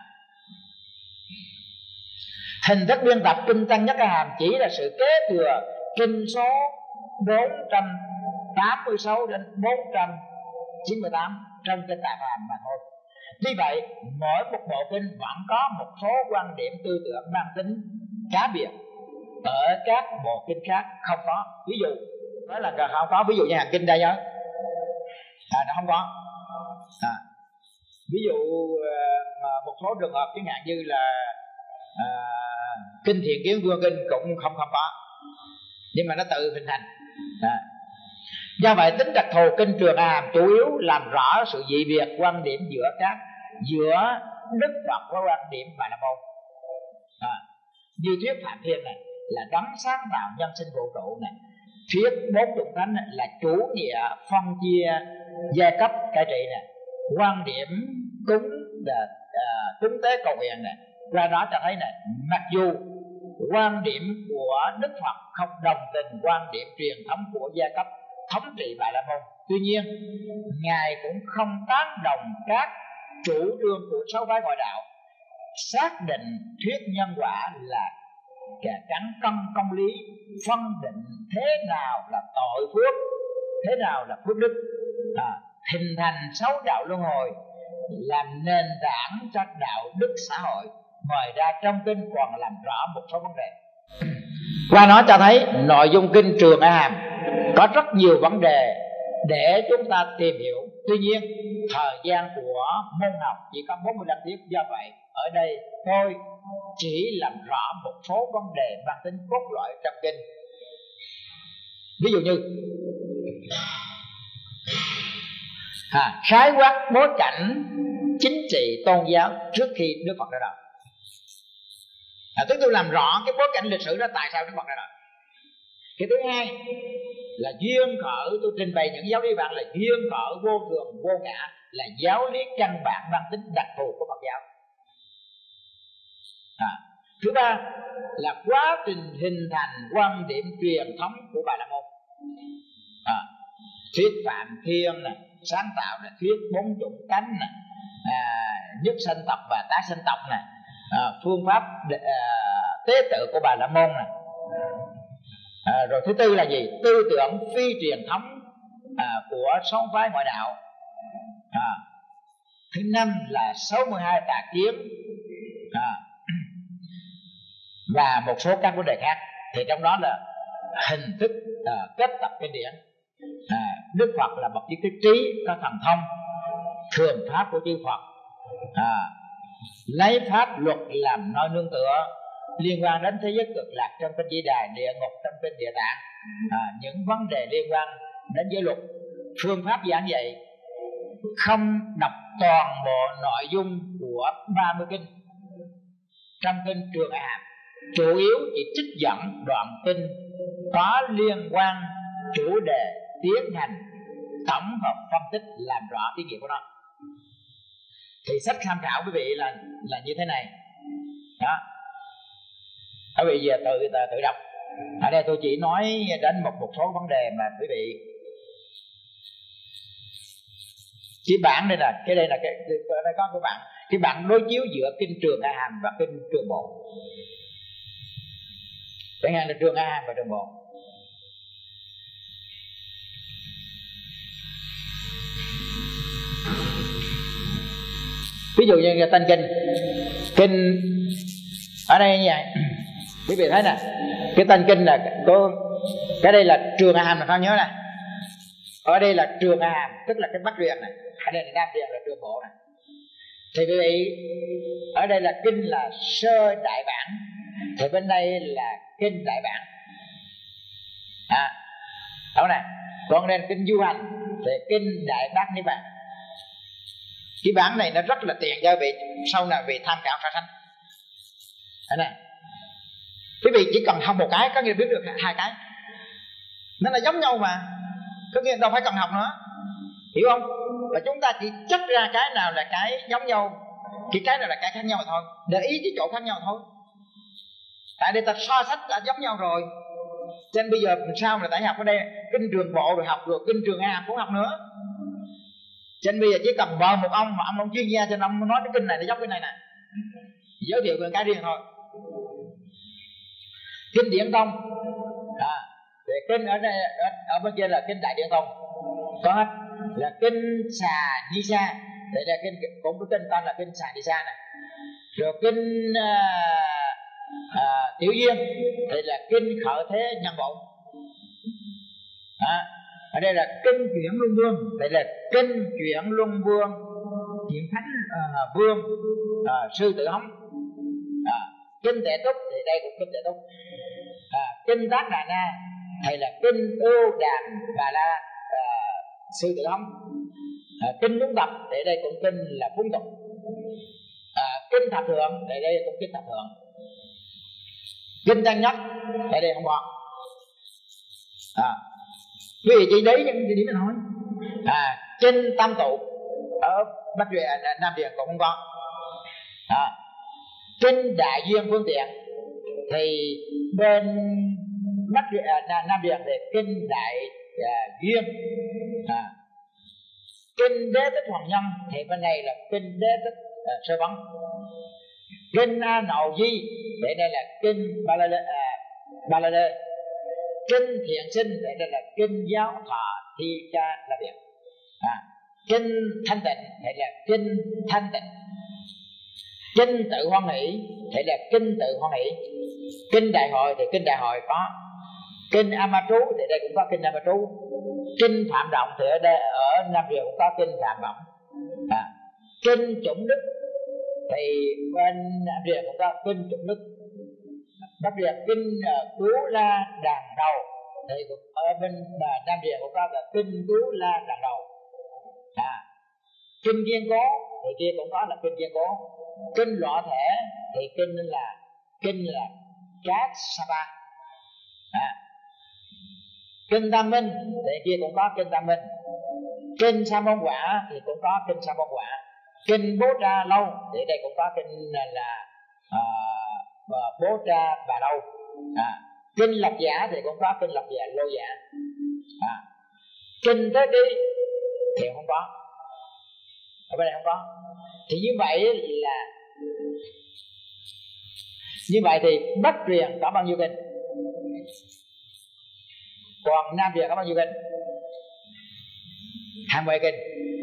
hình thức biên tập kinh Tăng Nhất A Hàm chỉ là sự kế thừa kinh số bốn trăm tám mươi sáu đến bốn trăm chín mươi tám trong kinh Tạp A Hàm mà thôi. Vì vậy mỗi một bộ kinh vẫn có một số quan điểm tư tưởng mang tính cá biệt, ở các bộ kinh khác không có. Ví dụ nói là không có, ví dụ như hàng kinh Đại Giới à, nó không có à. Ví dụ à, một số trường hợp chẳng hạn như là à, kinh Thiện Kiến Vương Kinh cũng không không có, nhưng mà nó tự hình thành à. Do vậy tính đặc thù kinh Trường A Hàm chủ yếu làm rõ sự dị biệt quan điểm giữa các giữa Đức Phật với quan điểm Bà La Môn à. Như thuyết Phạm Thiên này là đấng sáng tạo nhân sinh vũ trụ này, thuyết bốn chủng thánh này là chủ nghĩa phân chia giai cấp cai trị này, quan điểm cúng là uh, cúng tế cầu nguyện này, qua đó cho thấy này, mặc dù quan điểm của Đức Phật không đồng tình quan điểm truyền thống của giai cấp thống trị Bà La Môn, tuy nhiên ngài cũng không tán đồng các chủ trương của sáu phái ngoại đạo, xác định thuyết nhân quả là cắn cân công lý, phân định thế nào là tội phước, thế nào là phước đức à, hình thành sáu đạo luân hồi làm nền tảng cho đạo đức xã hội. Ngoài ra trong kinh còn làm rõ một số vấn đề. Qua nó cho thấy nội dung kinh Trường A Hàm có rất nhiều vấn đề để chúng ta tìm hiểu. Tuy nhiên thời gian của môn học chỉ có bốn mươi lăm tiết, do vậy ở đây tôi chỉ làm rõ một số vấn đề mang tính cốt lõi trong kinh. Ví dụ như à, khái quát bối cảnh chính trị tôn giáo trước khi Đức Phật ra đời. À, chúng tôi làm rõ cái bối cảnh lịch sử đó, tại sao Đức Phật ra đời. Cái thứ hai là duyên khởi, tôi trình bày những giáo lý bạn là duyên khởi vô thường vô ngã, là giáo lý căn bản mang tính đặc thù của Phật giáo à. Thứ ba là quá trình hình thành quan điểm truyền thống của Bà La Môn à. Thuyết Phạm Thiên này, sáng tạo là thuyết bốn chủng tánh này, à, nhất sanh tộc và tái sanh tộc này, à, phương pháp à, tế tự của Bà La Môn này. À, rồi thứ tư là gì? Tư tưởng phi truyền thống à, của sáu phái ngoại đạo à. Thứ năm là sáu mươi hai tà kiến à, và một số các vấn đề khác. Thì trong đó là hình thức à, kết tập kinh điển à, Đức Phật là bậc trí thức trí, có thần thông, thường pháp của chư Phật à, lấy pháp luật làm nơi nương tựa, liên quan đến thế giới cực lạc trong kinh Di Đài, địa ngục trong kinh Địa Tạng à, những vấn đề liên quan đến giới luật. Phương pháp giảng dạy không đọc toàn bộ nội dung của ba mươi kinh trong kinh Trường A Hàm, chủ yếu chỉ trích dẫn đoạn kinh có liên quan chủ đề, tiến hành tổng hợp phân tích làm rõ ý nghĩa của nó. Thì sách tham khảo quý vị là là như thế này đó. Quý vị giờ tự tự đọc. Ở đây tôi chỉ nói đến một một số vấn đề mà quý vị cái bản đây là cái đây là cái đây có các bạn cái bản đối chiếu giữa kinh Trường A Hàm và kinh Trường Bộ. Chẳng hạn là Trường A Hàm và Trường Bộ. Ví dụ như cái tên kinh kinh ở đây như vậy, quý vị thấy nè, cái tên kinh là có cái đây là Trường A Hàm là sao nhớ nè, ở đây là Trường A Hàm tức là cái Bắc Truyền này, ở đây là Nam Truyền là Trường Bộ này. Thì quý vị ở đây là kinh là Sơ Đại Bản, thì bên đây là kinh Đại Bản à, đó nè. Còn đây là kinh Du Hành thì kinh Đại Bát Niết Bàn. Cái bản này nó rất là tiện cho vị sau này vị tham khảo so sánh. Thế này, quý vị chỉ cần học một cái có nghĩa biết được hai cái, nó là giống nhau mà, có nghĩa đâu phải cần học nữa, hiểu không? Và chúng ta chỉ chất ra cái nào là cái giống nhau, cái cái nào là cái khác nhau mà thôi, để ý cái chỗ khác nhau thôi. Tại đây ta so sánh đã giống nhau rồi, cho nên bây giờ sao là tại học ở đây kinh Trường Bộ rồi học rồi kinh Trường A Hàm cũng học nữa. Cho nên bây giờ chỉ cần mời một ông mà ông ông chuyên gia cho nên ông nói cái kinh này nó giống cái này nè, giới thiệu về cái riêng thôi. Kinh Điển Tông à, thì kinh ở đây ở, ở bên kia là kinh Đại Điển Tông, có hết là kinh Xà Ni Sa, đây là kinh cũng có kinh tên là kinh Xà Ni Sa này. Rồi kinh uh, à, tiểu duyên thì là kinh khởi thế nhân bổn. À, ở đây là kinh chuyển luân vương, đây là kinh chuyển luân vương chuyển thánh à, vương à, sư tử hống. À, kinh tệ túc thì đây cũng kinh tệ túc. À, kinh tác đà na hay là kinh ưu đàm bà la à, sư tử hống. À, kinh phúng tập thì đây cũng kinh là phúng tục. À, kinh thập thượng thì đây cũng kinh thập thượng. Kinh tăng nhất tại đây không có. À, quý vị chỉ đấy những cái điểm mình nói. À, kinh tam tụ ở Bắc Truyền Nam Truyền cũng không có. À, kinh đại duyên phương tiện thì bên Bắc Truyền Nam Truyền thì kinh đại à, duyên. À, kinh đế tích hoàng nhân thì bên này là kinh đế tích à, sơ vấn. Kinh A Nậu Di để đây là kinh Ba La Lê, à, Ba La Lê. Kinh thiện sinh để đây là kinh giáo thọ thi cha la biệt. À, kinh thanh tịnh để là kinh thanh tịnh. Kinh tự hoan hỷ để là kinh tự hoan hỷ. Kinh đại hội thì kinh đại hội có. Kinh ama trú thì đây cũng có kinh ama trú. Kinh phạm động thì ở đây ở Nam Truyền cũng có kinh phạm động. À, kinh chủng đức thì bên Nam Truyền cũng có kinh chủng đức. Bắc Truyền kinh uh, cứu la đàn đầu thì ở bên uh, Nam Truyền cũng có là kinh cứu la đàn đầu. À, kinh kiên cố thì kia cũng có là kinh kiên cố. Kinh lọ thể thì kinh là kinh là cát Sapa. À, kinh tam minh thì kia cũng có kinh tam minh. Kinh sa môn quả thì cũng có kinh sa môn quả. Kinh bố tra lâu thì đây cũng có kinh là uh, bố tra bà lâu. À, kinh lập giả thì cũng có kinh lập giả lô giả. À, kinh thế ký thì không có, ở bên này không có. Thì như vậy là như vậy thì Bắc Truyền có bao nhiêu kinh, còn Nam Truyền có bao nhiêu kinh? hai mươi kinh.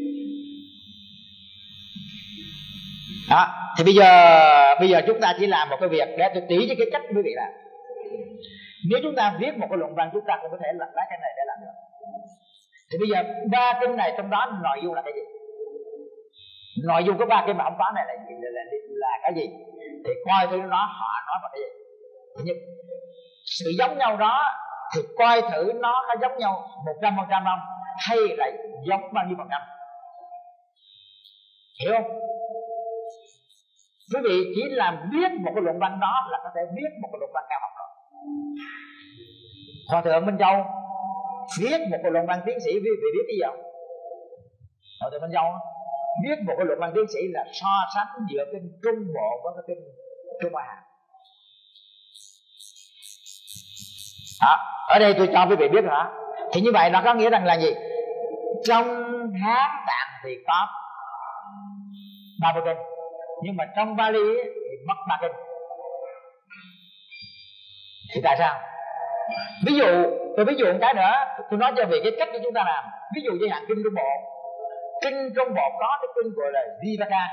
Đó, thì bây giờ bây giờ chúng ta chỉ làm một cái việc để tôi chỉ cho cái cách quý vị làm. Nếu chúng ta viết một cái luận văn chúng ta cũng có thể làm lấy cái này để làm được. Thì bây giờ ba kinh này trong đó nội dung là cái gì? Nội dung của ba kinh mà ông có này là gì? Là, là, là cái gì? Thì coi thử nó họ nói vào cái gì. Thứ nhất, sự giống nhau đó thì coi thử nó có giống nhau một trăm phần trăm không, hay là giống bao nhiêu phần trăm? Hiểu không? Quý vị chỉ làm viết một cái luận văn đó là có thể viết một cái luận văn cao học rồi. Hòa thượng Minh Châu viết một cái luận văn tiến sĩ viết về viết cái gì không? Hòa thượng Minh Châu viết một cái luận văn tiến sĩ là so sánh giữa kinh Trung Bộ với cái kinh Trung Hoa. Đó, ở đây tôi cho quý vị biết hả? Thì như vậy là có nghĩa rằng là gì? Trong Hán Tạng thì có ba mươi kinh, nhưng mà trong Bali thì mất ba kinh. Thì tại sao? Ví dụ, tôi ví dụ một cái nữa, tôi nói cho về cái cách của chúng ta làm. Ví dụ như hạn kinh Trung Bộ, kinh Trung Bộ có cái kinh gọi là Jivaka.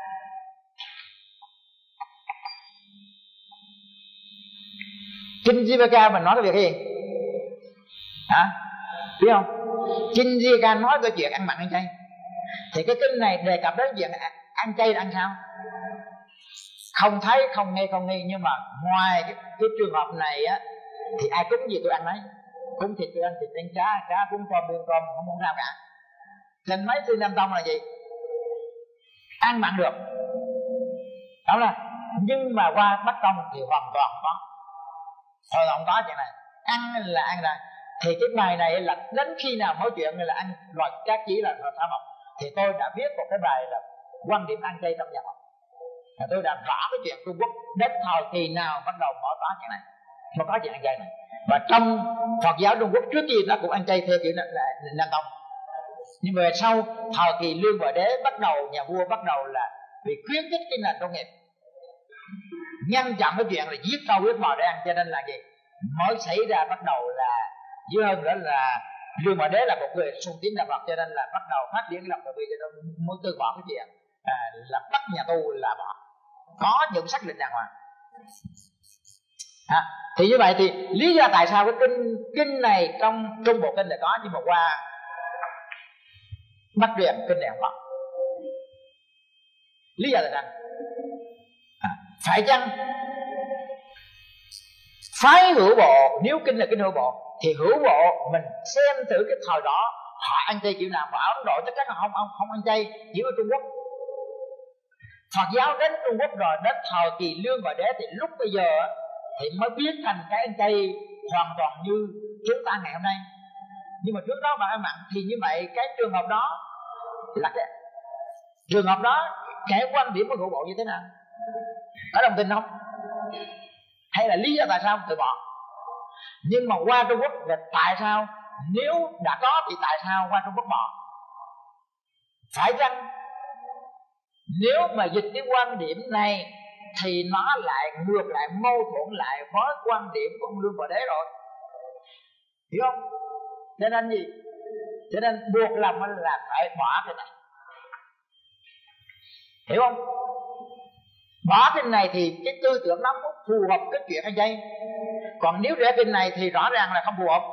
Kinh Jivaka mình nói cái việc cái gì? Hả? Biết không? Kinh Jivaka nói cái chuyện ăn mặn ăn chay. Thì cái kinh này đề cập đến chuyện ăn chay là ăn sao? Không thấy, không nghe, không nghe. Nhưng mà ngoài cái, cái trường hợp này á, thì ai cúng gì tôi ăn đấy. Cúng thịt tôi ăn thịt, ăn cá, cá cúng tôm, bươn tôm, không muốn sao cả. Nên mấy sư Nam Tông là gì? Ăn mặn được. Đó là, nhưng mà qua Bắc Tông thì hoàn toàn không có. Thôi không có chuyện này. Ăn là ăn là. Thì cái bài này là đến khi nào nói chuyện là ăn loại cá chỉ là thảo mộc. Thì tôi đã viết một cái bài là quan điểm ăn chay trong nhà Phật. Và tôi đã rõ cái chuyện Trung Quốc đến thời kỳ nào bắt đầu mở có chuyện này, mới có chuyện ăn chay này. Và trong Phật giáo Trung Quốc trước kia nó cũng ăn chay theo kiểu là Nam Tông. Nhưng mà sau thời kỳ Lương Và Đế bắt đầu, nhà vua bắt đầu là vì khuyến khích cái nền công nghiệp, ngăn chặn cái chuyện là giết trâu giết bò để ăn, cho nên là gì? Mới xảy ra bắt đầu là dưới hơn nữa là Lương Và Đế là một người sung tín đạo Phật, cho nên là bắt đầu phát triển cái lòng từ bi, cho nên mới từ bỏ cái chuyện à, là bắt nhà tu là bỏ, có những xác định đàng hoàng. à, thì như vậy thì lý do tại sao cái kinh kinh này trong trung bộ kinh này có, nhưng mà qua Bắc Truyền kinh này không có. Lý do tại sao? À, phải chăng phái hữu bộ, nếu kinh là kinh hữu bộ thì hữu bộ mình xem thử cái thời đó họ ăn chay kiểu nào. Mà ở Ấn Độ chắc chắn là không không không ăn chay, chỉ ở Trung Quốc. Phật giáo đến Trung Quốc rồi, đến thời kỳ Lương Và Đế thì lúc bây giờ thì mới biến thành cái ăn chay hoàn toàn như chúng ta ngày hôm nay. Nhưng mà trước đó bạn ăn mặn thì như vậy cái trường hợp đó là cái trường hợp đó cái quan điểm của hữu bộ như thế nào? Có đồng tình không? Hay là lý do tại sao từ bỏ? Nhưng mà qua Trung Quốc là tại sao? Nếu đã có thì tại sao qua Trung Quốc bỏ? Phải chăng nếu mà dịch cái quan điểm này thì nó lại ngược lại, mâu thuẫn lại với quan điểm của ông Lương Và Đế rồi, hiểu không? Cho nên gì? Cho nên buộc lòng là phải bỏ cái này, hiểu không? Bỏ cái này thì cái tư tưởng nó không phù hợp cái chuyện ăn chay. Còn nếu để cái này thì rõ ràng là không phù hợp.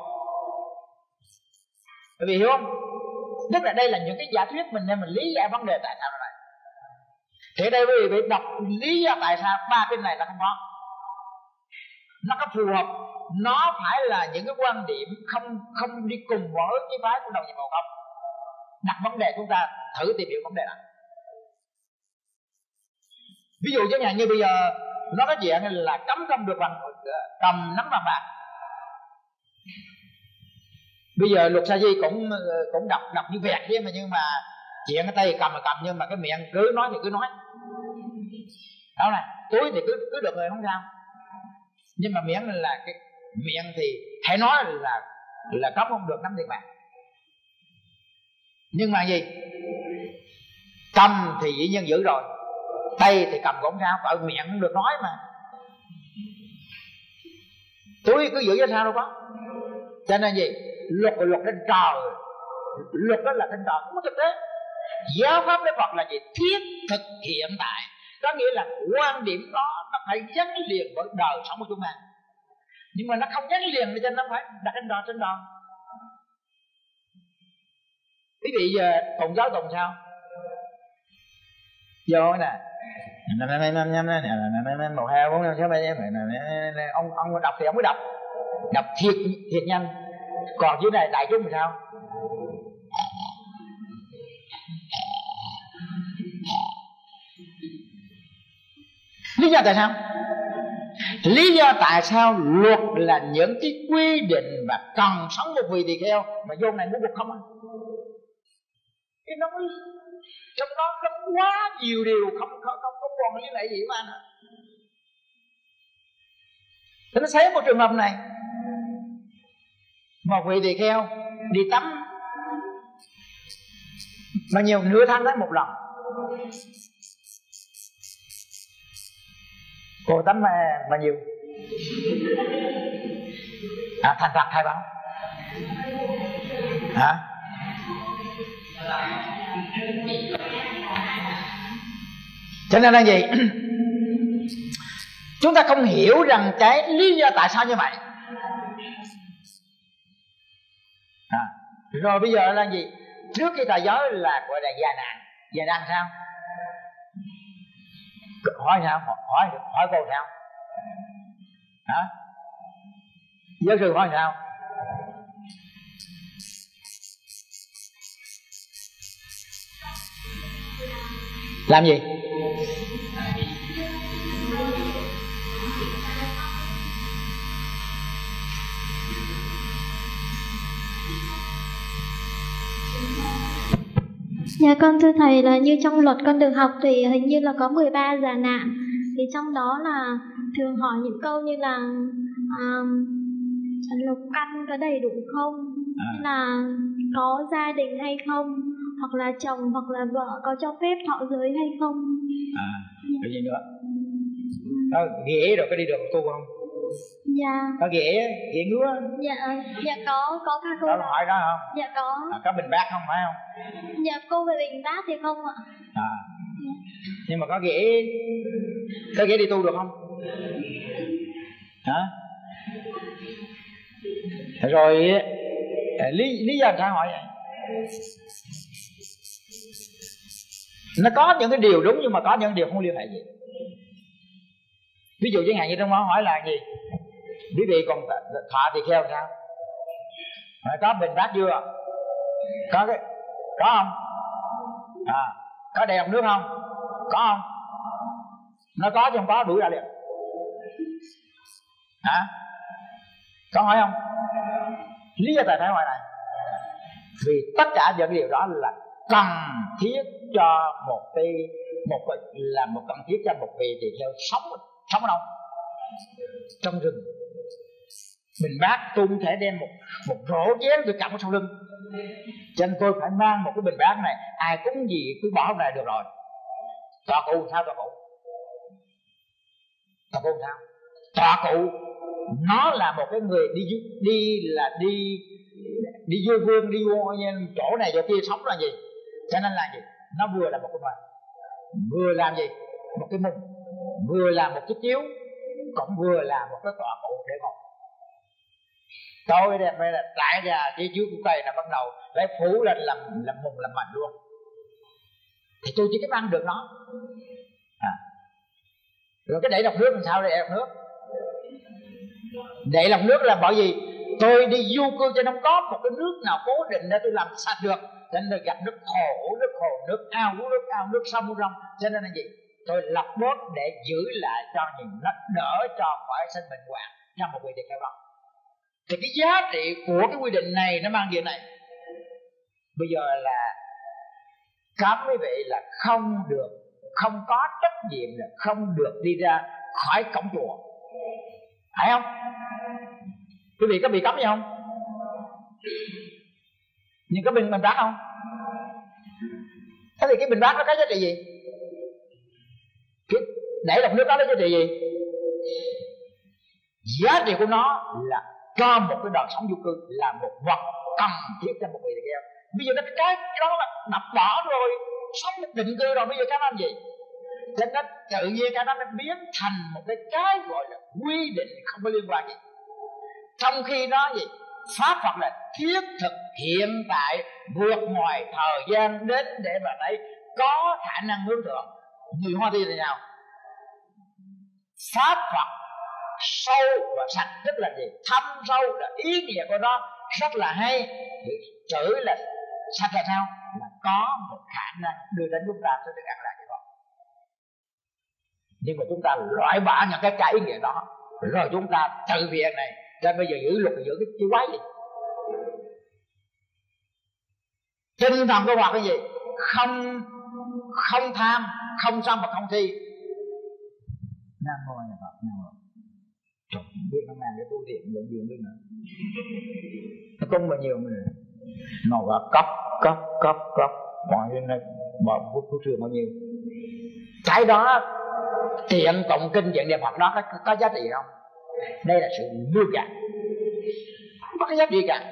Bởi vì hiểu không? Tức là đây là những cái giả thuyết mình nên mình lý giải vấn đề tại sao nó này. Thì đây quý vị phải đọc lý do tại sao ba cái này nó không có. Nó có phù hợp, nó phải là những cái quan điểm không không đi cùng với cái phái của Đầu Nhiệm Màu không. Đặt vấn đề chúng ta thử tìm hiểu vấn đề này. Ví dụ chẳng hạn như bây giờ nó có chuyện là cấm không được bằng cầm nắm bằng bạc. Bây giờ luật Sa Di cũng cũng đọc đọc như vẹt chứ mà, nhưng mà chuyện cái tay cầm là cầm, nhưng mà cái miệng cứ nói thì cứ nói. Đó này, túi thì cứ cứ được rồi không sao. Nhưng mà miệng là cái miệng thì hãy nói là là cấm không được nắm tiền bạc. Nhưng mà gì? Cầm thì dĩ nhiên giữ rồi. Tay thì cầm cũng sao, ở miệng cũng được nói mà. Túi cứ giữ cho sao đâu có. Cho nên gì? Luật là luật trên trời. Luật đó là trên trời, không có thực tế. Giáo pháp Đức Phật là gì? Thiết thực hiện tại. Có nghĩa là quan điểm đó nó phải gắn liền với đời sống của chúng ta. Nhưng mà nó không gắn liền cho nên nó phải đặt trên trời trên trời. Quý vị giờ tụng giáo tụng sao? Vô nè, một hai bốn năm sáu bảy ông ông đọc thì ông mới đọc, đọc thiệt thiệt nhanh. Còn dưới này đại chúng thì sao? Lý do tại sao? Lý do tại sao luật là những cái quy định và cần sống một vị tỳ kheo mà vô này muốn buộc không ăn? Cái nó trong đó nó quá nhiều điều không không không, không còn liên hệ gì mà anh. Thì nó thấy một trường hợp này, một vị tỳ kheo đi tắm bao nhiêu nửa tháng tới một lần. Cô tắm bao nhiêu? À, thành thật hay báo? Hả? Cho nên là gì? Chúng ta không hiểu rằng cái lý do tại sao như vậy. À, rồi bây giờ là gì? Trước khi thầy giới là gọi là già nạn. Già nạn sao? Hỏi sao? Hỏi, hỏi cô sao? Hả? Giáo sư hỏi sao? Làm gì? Dạ con thưa thầy, là như trong luật con được học thì hình như là có mười ba già nạn. Thì trong đó là thường hỏi những câu như là um, lục căn có đầy đủ không, à. Hay là có gia đình hay không, hoặc là chồng hoặc là vợ có cho phép thọ giới hay không. À, cái gì nữa? Có ghế rồi có đi được tu không? Dạ. Có ghế, ghế ngứa. Dạ, dạ có, có các cô. Có hỏi đó không? Dạ có. À, có bình bát không phải không? Dạ cô về bình bát thì không ạ. À. Dạ. Nhưng mà có ghế, có ghế đi tu được không? hả? Rồi lý lý do sao hỏi vậy? Nó có những cái điều đúng nhưng mà có những điều không liên hệ gì. Ví dụ chẳng hạn như trong đó hỏi là gì? Quý vị còn thọ tỳ kheo sao? Có bình bát chưa? Có cái có không? À, có đèn nước không? Có không? Nó có chứ không có đuổi ra liền. Hả? Có hỏi không? Lý do tại sao hỏi này? Vì tất cả những điều đó là cần thiết cho một cái một cái, là một cần thiết cho một vị tỳ kheo sống sống ở đâu? Trong rừng. Bình bát tôi không thể đem một một rổ chén tôi cắm ở sau lưng, cho nên tôi phải mang một cái bình bát này, ai cúng gì cứ bỏ này được rồi. Tọa cụ sao? Tọa cụ tọa cụ sao? Tọa cụ nó là một cái người đi đi là đi đi vô vương, đi vô chỗ này chỗ kia sống là gì? Cho nên là gì? Nó vừa là một cái bàn, vừa làm gì? Một cái mùng, vừa là một cái chiếu, cũng vừa là một cái tọa cụ để ngồi. Tôi đây là đại ra cái chiếu của cây là bắt đầu lấy phủ lên làm làm mùng làm mành luôn. Thì tôi chỉ có ăn được nó. À. Rồi cái đẩy lọc nước làm sao để lọc nước? Đẩy lọc nước là bởi vì tôi đi du cư cho nó không có một cái nước nào cố định để tôi làm sạch được. Cho nên gặp nước hồ, nước hồ, nước ao, nước ao, nước sông, nước rong. Cho nên là gì? Tôi lọc bớt để giữ lại cho nhìn nó đỡ cho khỏi sinh bệnh hoạn trong một vị tỳ kheo đó. Thì cái giá trị của cái quy định này nó mang gì này? Bây giờ là cấm quý vị là không được, không có trách nhiệm là không được đi ra khỏi cổng chùa. Phải không? Quý vị có bị cấm gì không? Nhưng có bình bình bát không? Thế thì cái bình bát nó có giá trị gì? Cái để lọc nước đó nó giá trị gì? Giá trị của nó là cho một cái đời sống du cư là một vật cần thiết cho một vị tỳ kheo. Bây giờ nó cái cái đó là đập bỏ rồi, sống một định cư rồi, bây giờ cái làm gì? Cho nên tự nhiên cái đó nó biến thành một cái cái gọi là quy định không có liên quan gì. Trong khi đó gì? Pháp Phật là thiết thực hiện tại, vượt ngoài thời gian đến để mà thấy có khả năng hướng thượng. Người Hoa Kỳ thì nào? Pháp Phật sâu và sạch, tức là gì? Thâm sâu là ý nghĩa của nó rất là hay. Chữ là sạch là sao? Là có một khả năng đưa đến chúng ta sẽ được ăn lại cái đó. Nhưng mà chúng ta loại bỏ những cái cái ý nghĩa đó, rồi chúng ta tự việc này. Cho nên bây giờ giữ luật là giữ cái chữ quái gì? Tinh thần của Phật cái gì? Không không tham, không sân và không thi. Nam mô A Di Đà Phật. Nam mô. Trời, biết nó làm để tu điện luận điện biết nữa. Nó không bao nhiêu người ngồi vào cấp cấp cấp cấp mọi người này bỏ phút phút trường bao nhiêu. Cái đó tiện tụng kinh chuyện niệm Phật đó có, có giá trị không? Đây là sự lưu gạt, không có cái giá trị cả.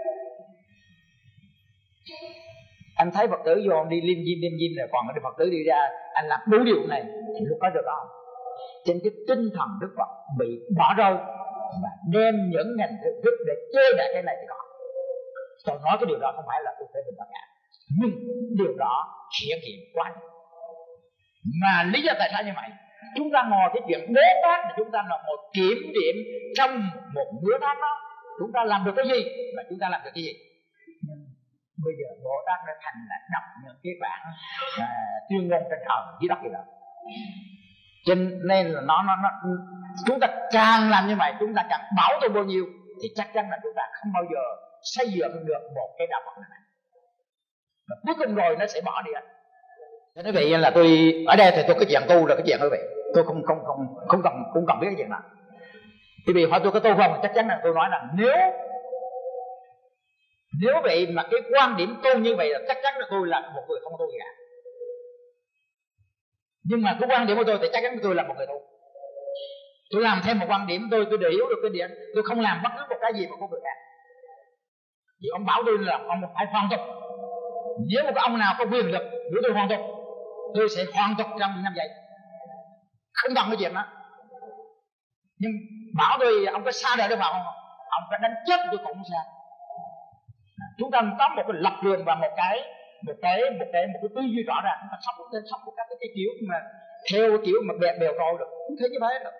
Anh thấy Phật tử vô đi lim dim lim dim rồi còn cái Phật tử đi ra anh làm đủ điều này thì lúc có được không? Trên cái tinh thần Đức Phật bị bỏ rơi và đem những ngành thực thức để chê đại cái này thì có. Tôi nói cái điều đó không phải là tôi phê bình tất cả, nhưng điều đó hiện hiện quá. Mà lý do tại sao như vậy? Chúng ta ngồi cái chuyện bế tát là chúng ta là một kiểm điểm trong một nửa tháng đó chúng ta làm được cái gì và chúng ta làm được cái gì. Nhưng bây giờ Bồ Tát đã thành là đọc những cái bản à, tuyên ngôn trên trời dưới đất gì đó. Cho nên là nó, nó, nó chúng ta càng làm như vậy, chúng ta càng bảo tồn bao nhiêu thì chắc chắn là chúng ta không bao giờ xây dựng được một cái đạo Phật này. Và cuối cùng rồi nó sẽ bỏ đi anh. Thế nói vậy là tôi ở đây thì tôi cái chuyện tu là cái chuyện như vậy, tôi không không không không cần cũng cần biết cái chuyện nào. Thì vì hỏi tôi có tu không, chắc chắn là tôi nói là nếu nếu vậy mà cái quan điểm tu như vậy là chắc chắn là tôi là một người không tu gì cả. Nhưng mà cái quan điểm của tôi thì chắc chắn tôi là một người tu. Tôi làm thêm một quan điểm tôi tôi để hiểu được cái điểm, tôi không làm bất cứ một cái gì mà không được cả. Vì ông bảo tôi là ông phải hoàn tục. Nếu một cái ông nào có quyền lực để tôi hoàn tục, tôi sẽ hoàn tục trong năm giây, không cần cái chuyện đó. Nhưng bảo tôi ông có xa đời được không? Ông có đánh chết tôi cũng không sao. Chúng ta có một cái lập trường và một cái một cái một cái một cái tư duy rõ ràng, chúng ta sống trên sống một cách cái kiểu mà theo kiểu mà bèo bèo trôi được, không thấy như thế được.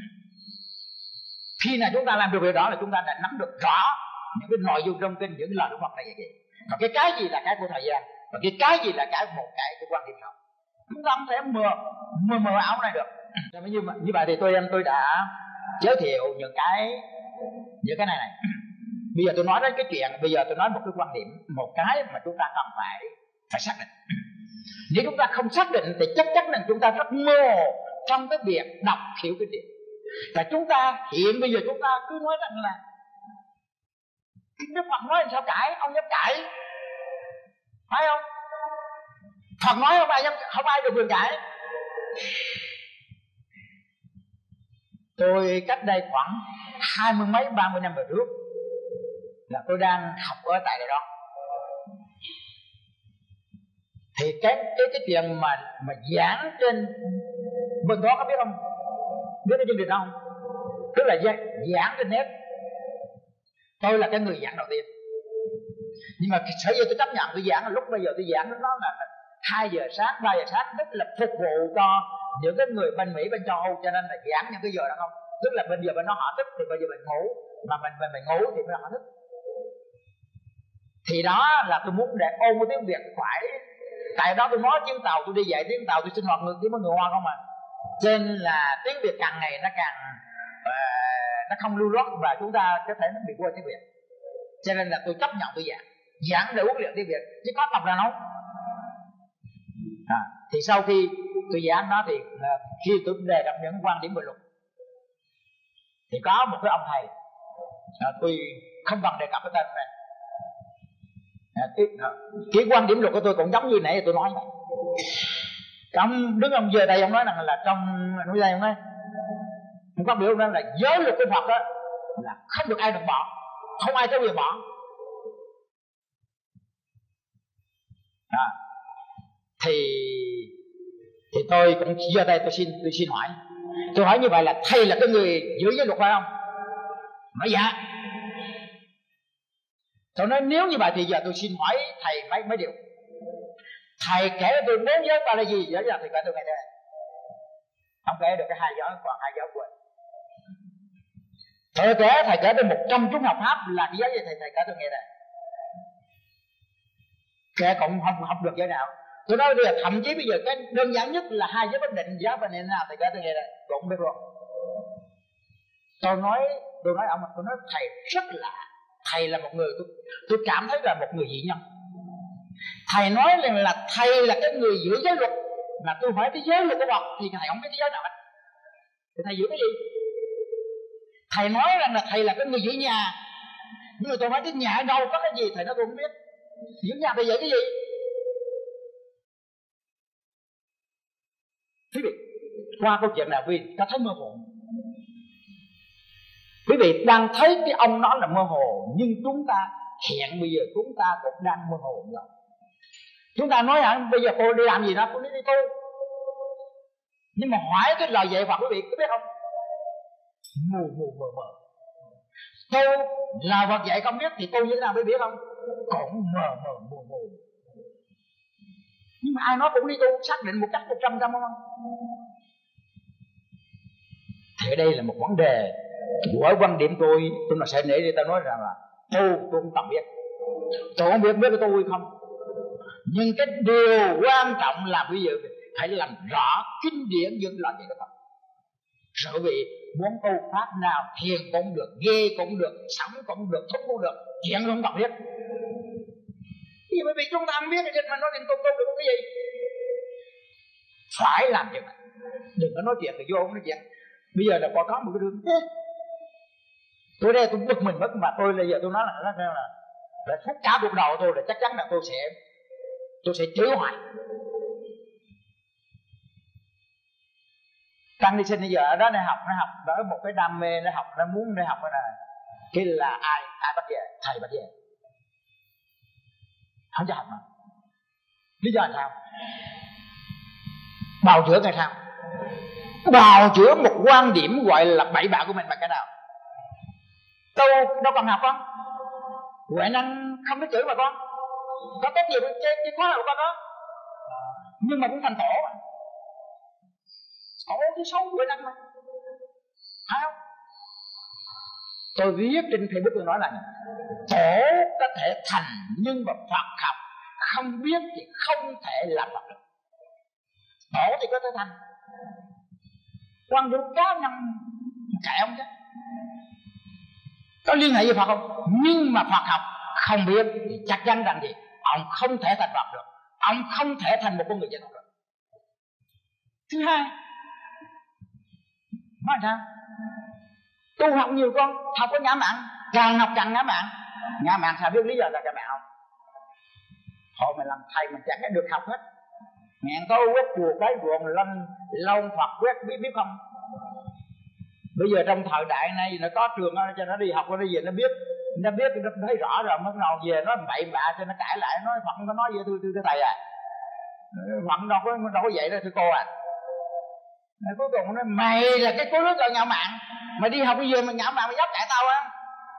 Khi nào chúng ta làm được việc đó là chúng ta đã nắm được rõ những cái nội dung trong kinh, những lời Đức Phật này vậy. Và cái cái gì là cái của thời gian, và cái cái gì là cái một cái của quan điểm nào, chúng ta không thể mờ mờ mờ ảo này được. Như như vậy thì tôi tôi đã giới thiệu những cái những cái này này. Bây giờ tôi nói đến cái chuyện, bây giờ tôi nói một cái quan điểm, một cái mà chúng ta cần phải phải xác định. Nếu chúng ta không xác định thì chắc chắn là chúng ta rất mơ hồ trong cái việc đọc hiểu cái chuyện. Và chúng ta hiện bây giờ chúng ta cứ nói rằng là cái Đức Phật nói làm sao cãi, ông dám cãi, phải không? Phật nói không ai dám, không ai được quyền cãi. Tôi cách đây khoảng hai mươi mấy ba mươi năm về trước là tôi đang học ở tại đây đó. Thì cái cái cái chuyện mà mà giảng trên bên đó có biết không? Biết cái chương trình không? Tức là giảng trên net. Tôi là cái người giảng đầu tiên. Nhưng mà sở dĩ tôi chấp nhận tôi giảng, lúc bây giờ tôi giảng nó là hai giờ sáng, ba giờ sáng, tức là phục vụ cho những cái người bên Mỹ, bên châu Âu, cho nên là giảng những cái giờ đó không. Tức là bây giờ bên nó họ thức thì bây giờ mình ngủ, mà mình mình, mình ngủ thì bây giờ họ thức. Thì đó là tôi muốn để ôn cái tiếng Việt phải. Tại đó tôi nói tiếng Tàu, tôi đi dạy tiếng Tàu, tôi sinh hoạt người tiếng với người Hoa không à. Cho nên là tiếng Việt càng ngày nó càng uh, nó không lưu loát và chúng ta có thể nó bị quên tiếng Việt. Cho nên là tôi chấp nhận tôi giảng giảng để huấn luyện tiếng Việt, chứ có tập nào đâu. À, thì sau khi tôi giảng đó thì uh, khi tôi đề cập những quan điểm bình luận thì có một cái ông thầy, uh, tôi không cần đề cập cái tên này. À, cái, cái quan điểm luật của tôi cũng giống như nãy tôi nói vậy. Ông đứng ông về đây ông nói rằng là trong nói đây ông nói một phát biểu đó là giới luật của Phật đó là không được ai được bỏ, không ai có quyền bỏ. À, thì thì tôi cũng giờ đây tôi xin tôi xin hỏi, tôi hỏi như vậy là thầy là cái người giữ giới luật phải không? Nói dạ. Tôi nói nếu như vậy thì giờ tôi xin hỏi thầy mấy mấy điều. Thầy kể cho tôi bốn giới ba là gì? Giờ thầy kể tôi nghe đây. Ông kể được cái hai giới, còn hai giới quên. Thầy kể thầy kể tôi một trăm chúng học pháp là cái giới gì thầy thầy kể tôi nghe đây. Kể cũng không học được giới nào. Tôi nói bây giờ thậm chí bây giờ cái đơn giản nhất là hai giới bất định, giới bên này nào thầy kể tôi nghe đây, cũng không biết rồi. Tôi nói tôi nói ông tôi nói thầy rất lạ. Thầy là một người tôi, tôi cảm thấy là một người dị nhân. Thầy nói rằng là thầy là cái người giữ giới luật, mà tôi hỏi cái giới luật của Phật thì thầy không biết cái giới nào hết. Thì thầy giữ cái gì? Thầy nói rằng là thầy là cái người giữ nhà, nhưng mà tôi hỏi cái nhà đâu có cái gì, thầy nói tôi không biết. Giữ nhà thầy giữ cái gì? Quý vị, qua câu chuyện nào vì có thấy mơ hồ? Quý vị đang thấy cái ông đó là mơ hồ, nhưng chúng ta hiện bây giờ chúng ta cũng đang mơ hồ rồi. Chúng ta nói hả bây giờ cô đi làm gì đó, cô đi đi tu. Nhưng mà hỏi cái lời dạy Phật quý vị có biết không? Mù mù mờ mờ. Tu là Phật dạy không biết thì tu như thế nào mới biết không? Cũng mờ mờ mù mù. Nhưng mà ai nói cũng đi tu xác định một cách một trăm trăm không? Thì ở đây là một vấn đề của quan điểm tôi, tôi mà sẽ nể đi ta nói rằng là tu tôi không cần biết, tôi không biết biết cái tu hay không. Nhưng cái điều quan trọng là bây giờ phải làm rõ kinh điển những lời dạy của Phật. Sở vị muốn tu pháp nào thiền cũng được, ghê cũng được, sống cũng được, thúc cũng được, chuyện không cần biết. Vì bởi vì chúng ta không biết thì mà nói chuyện tu tu được cái gì. Phải làm chuyện này, đừng có nói chuyện thì vô không nói chuyện. Bây giờ là có một cái đường thế. Tôi đây tôi bực mình mất mà tôi bây giờ tôi nói là là, là, là phút cả cuộc đầu tôi là chắc chắn là tôi sẽ tôi sẽ chửi hoài. Tăng đi sinh bây giờ ở đó nó học nó học đó một cái đam mê, nó học nó muốn nó học cái này, cái là ai ai bắt về, thầy bắt về, không cho học mà. Lý do là sao? Bào chữa ngày sao? bào chữa một quan điểm gọi là bậy bạ của mình bằng cái nào? Tôi đâu còn học con, Huệ Năng không biết chữ mà con, có tốt nghiệp trên cái khóa của con đó, nhưng mà cũng thành tổ mà. Tổ cái xấu Huệ Năng mà, phải không? Tôi viết trên Facebook tôi nói là tổ có thể thành, nhưng mà Phật học không biết thì không thể làm Phật được. Tổ thì có thể thành, quan điểm cá nhân kệ ông chứ, có liên hệ với Phật không? Nhưng mà Phật học không biết thì chắc chắn rằng gì ông không thể thành Phật được, ông không thể thành một con người giải thoát được. Thứ hai, nói sao? Tu học nhiều con, học có ngã mạn, càng học càng ngã mạn. Ngã mạn sao biết lý do là ngã mạn không? Thôi mình làm thầy mình chẳng được học hết. Ngàn câu quét chùa cái ruộng lân lâu Phật quét biết biết không? Bây giờ trong thời đại này nó có trường cho nó đi học, nó đi về nó biết, nó biết nó thấy rõ rồi, mới nào về nó bậy bạ cho nó cãi lại, nói Phật nó nói vậy thưa thưa thầy à, Phật đâu có đâu có vậy đâu thưa cô à. Rồi cuối cùng nó nói mày là cái cố nước cho ngạo mạn, mày đi học bây giờ mày ngạo mạn mày dám cãi tao á,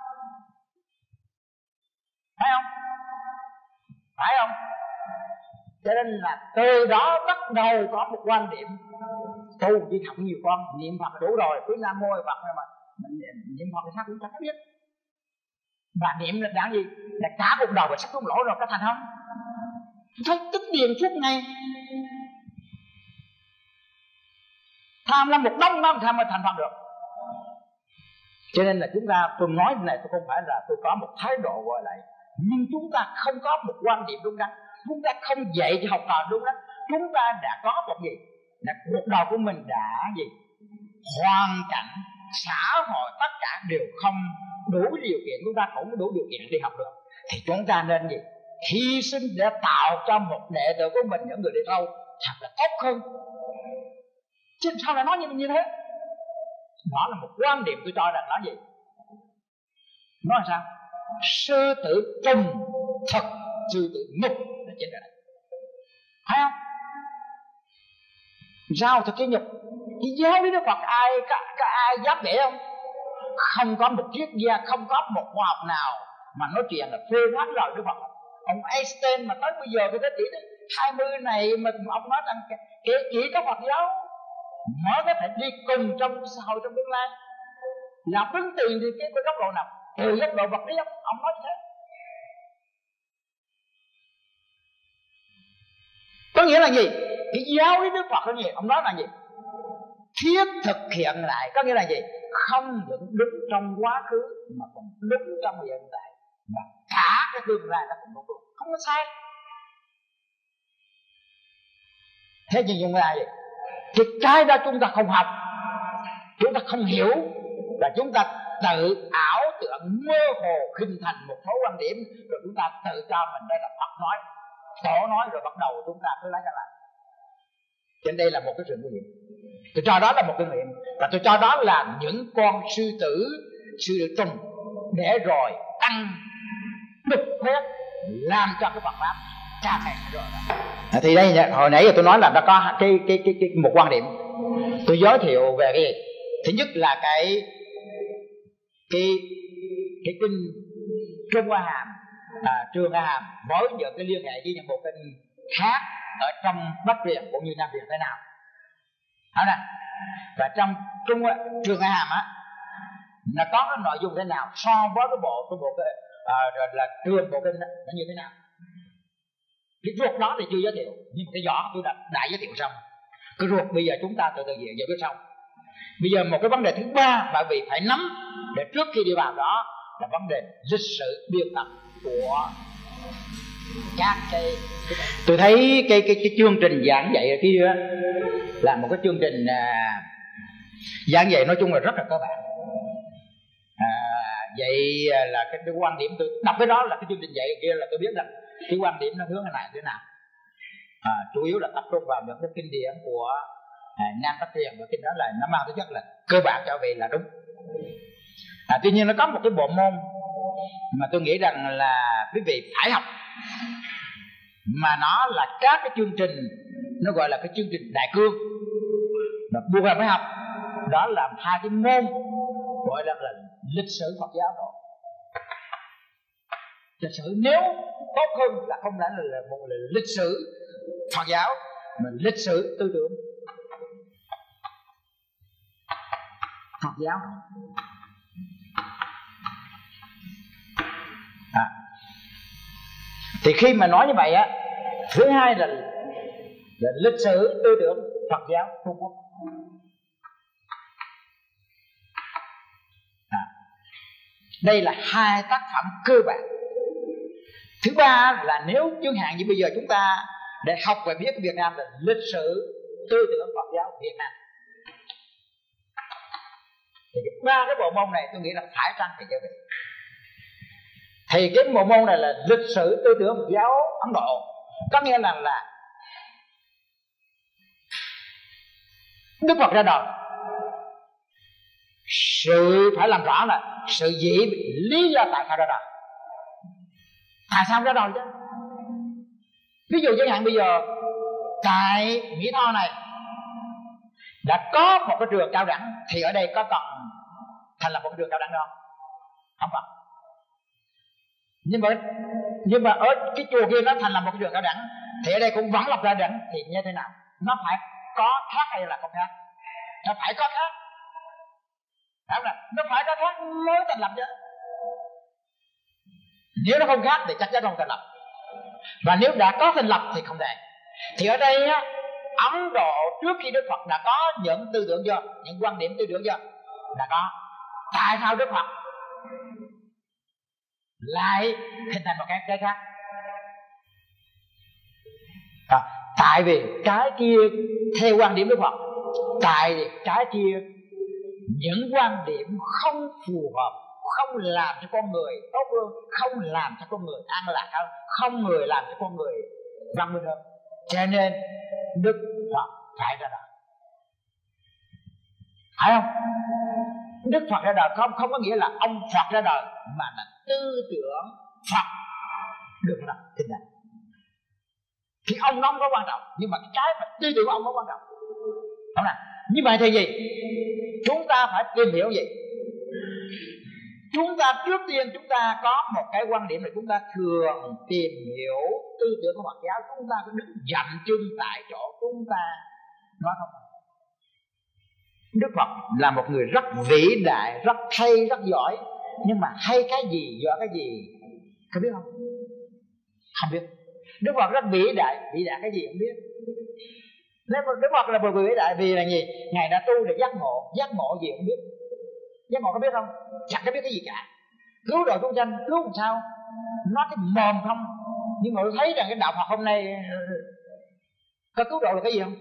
phải không? Phải không? Cho nên là từ đó bắt đầu có một quan điểm tu chỉ học nhiều con, niệm Phật đủ rồi, cứ Nam Mô Phật rồi mà niệm Phật thì sao cũng chẳng biết. Và niệm là đáng gì? Là cả cuộc đời và sắp xuống lỗ rồi, có thành không? Thấy tích điền suốt ngày, tham lam một đống nó tham mới thành Phật được. Cho nên là chúng ta, tôi nói này tôi không phải là tôi có một thái độ gọi lại, nhưng chúng ta không có một quan điểm đúng đắn, chúng ta không dạy cho học trò đúng đắn, chúng ta đã có một gì? Là cuộc đời của mình đã gì? Hoàn cảnh, xã hội tất cả đều không đủ điều kiện, chúng ta cũng đủ điều kiện đi học được, thì chúng ta nên gì? Hy sinh để tạo cho một đệ tử của mình, những người đi sau thật là tốt hơn. Chứ sao lại nói như, như thế? Đó là một quan điểm tôi cho rằng nói gì? Nói sao? Sư tử trùng thật, sư tử mục là trên đời này, phải không? Sao thật cái nhục? Cái giáo lý Đức Phật ai có, có ai dám để không? Không có một triết gia, không có một khoa học nào mà nói chuyện là phê phán lời Đức Phật. Ông Einstein mà tới bây giờ cái thế kỷ hai mươi này mà ông nói rằng cái chỉ có Phật giáo mới có thể đi cùng trong xã hội trong tương lai. Là đứng tiền thì cái góc độ nào? Từ góc độ vật lý, ông nói như thế. Có nghĩa là gì? Cái giáo lý Đức Phật là gì? Ông nói là gì? Thiết thực hiện lại, có nghĩa là gì? Không những đứng trong quá khứ mà còn đứng trong hiện tại, và cả cái tương lai nó cũng đúng, không có sai. Thế nhưng nhưng là gì? Thì cái đó chúng ta không học, chúng ta không hiểu, là chúng ta tự ảo tưởng mơ hồ hình thành một số quan điểm, rồi chúng ta tự cho mình đây là Phật nói, Tổ nói, rồi bắt đầu chúng ta cứ lấy ra lại. Trên đây là một cái sự nguy hiểm. Tôi cho đó là một cái nghiệm, và tôi cho đó là những con sư tử, sư tử trùng, để rồi ăn đục khoét làm cho cái Phật pháp càng ngày rồi đó. À, thì đây hồi nãy tôi nói là nó có cái, cái, cái, cái một quan điểm. Tôi giới thiệu về cái gì? Thứ nhất là cái cái cái kinh Trung A Hàm, à, Trường A Hàm với những cái liên hệ với những bộ kinh khác ở trong Bắc Việt cũng như Nam Việt thế nào. Đó nè. Và trong Trung Trường A Hàm á, nó có cái nội dung thế nào so với cái bộ cái bộ cái à, là trường bộ kinh đó, nó như thế nào? Cái ruột đó thì chưa giới thiệu, nhưng cái vỏ tôi đã, đã giới thiệu xong. Cái ruột bây giờ chúng ta từ từ về giải quyết xong. Bây giờ một cái vấn đề thứ ba bạn vì phải nắm để trước khi đi vào đó là vấn đề lịch sử biên tập của các cái. Tôi thấy cái cái cái chương trình giảng dạy ở kia là một cái chương trình à, giảng dạy nói chung là rất là cơ bản. À, vậy là cái, cái quan điểm tôi đọc cái đó là cái chương trình dạy kia là tôi biết rằng cái quan điểm nó hướng thế này thế nào. À, chủ yếu là tập trung vào những cái kinh điển của à, Nam Bắc Thiền, và kinh đó là nó mang tính chất là cơ bản cho vị là đúng. À, tuy nhiên nó có một cái bộ môn mà tôi nghĩ rằng là quý vị phải học, mà nó là các cái chương trình, nó gọi là cái chương trình đại cương. mà buộc là phải học. Đó là hai cái môn gọi là, là lịch sử Phật giáo rồi. Lịch sử nếu tốt hơn là không phải là, là một là lịch sử Phật giáo, mà lịch sử tư tưởng Phật giáo. À. Thì khi mà nói như vậy á, thứ hai là, là lịch sử tư tưởng Phật giáo Trung Quốc. À. Đây là hai tác phẩm cơ bản. Thứ ba là nếu chẳng hạn như bây giờ chúng ta để học về biết Việt Nam là lịch sử tư tưởng Phật giáo Việt Nam, thì ba cái bộ môn này tôi nghĩ là phải trang phải trở về. Thì cái bộ môn này là lịch sử tư tưởng Phật giáo Ấn Độ, có nghĩa là là Đức Phật ra đời, sự phải làm rõ là sự gì lý do tại sao ra đời, tại sao ra đời chứ. Ví dụ chẳng hạn bây giờ tại Mỹ Tho này đã có một cái trường cao đẳng, thì ở đây có cần thành lập một cái trường cao đẳng đó không? Không. Nhưng mà nhưng mà ở cái chùa kia nó thành lập một cái trường cao đẳng, thì ở đây cũng vẫn lập ra đẳng, thì như thế nào? Nó phải có khác hay là không khác? Nó phải có khác. Đúng rồi, nó phải có khác mới thành lập chứ. Nếu nó không khác thì chắc chắn không thành lập. Và nếu đã có thành lập thì không thể. Thì ở đây á, Ấn Độ trước khi Đức Phật đã có những tư tưởng chưa? Những quan điểm tư tưởng chưa? Đã có. Tại sao Đức Phật lại hình thành một cái, cái khác? À, tại vì cái kia theo quan điểm Đức Phật, tại vì cái kia những quan điểm không phù hợp, không làm cho con người tốt hơn, không làm cho con người an lạc hơn, không người làm cho con người văn minh hơn. Cho nên Đức Phật phải ra đời. Phải không? Đức Phật ra đời không không có nghĩa là ông Phật ra đời, mà là tư tưởng Phật được ra đời. Thì ông nó không có quan trọng, nhưng mà cái mà tư tưởng của ông có quan trọng. Đúng không? Như vậy thì gì? Chúng ta phải tìm hiểu gì? Chúng ta trước tiên chúng ta có một cái quan điểm là chúng ta thường tìm hiểu tư tưởng của Phật giáo. Chúng ta phải đứng dậm chân tại chỗ, chúng ta nói không. Đức Phật là một người rất vĩ đại, rất hay, rất giỏi. Nhưng mà hay cái gì, giỏi cái gì không biết không? Không biết. Đức Phật rất vĩ đại, vĩ đại cái gì không biết. Nếu mà Đức Phật là một người vĩ đại vì là gì? Ngài đã tu để giác ngộ, giác ngộ gì không biết. Giác ngộ có biết không? Chẳng có biết cái gì cả. Cứu độ chúng sanh, cứu làm sao? Nói cái mồm không. Nhưng mà tôi thấy rằng cái đạo Phật hôm nay có cứu độ là cái gì không?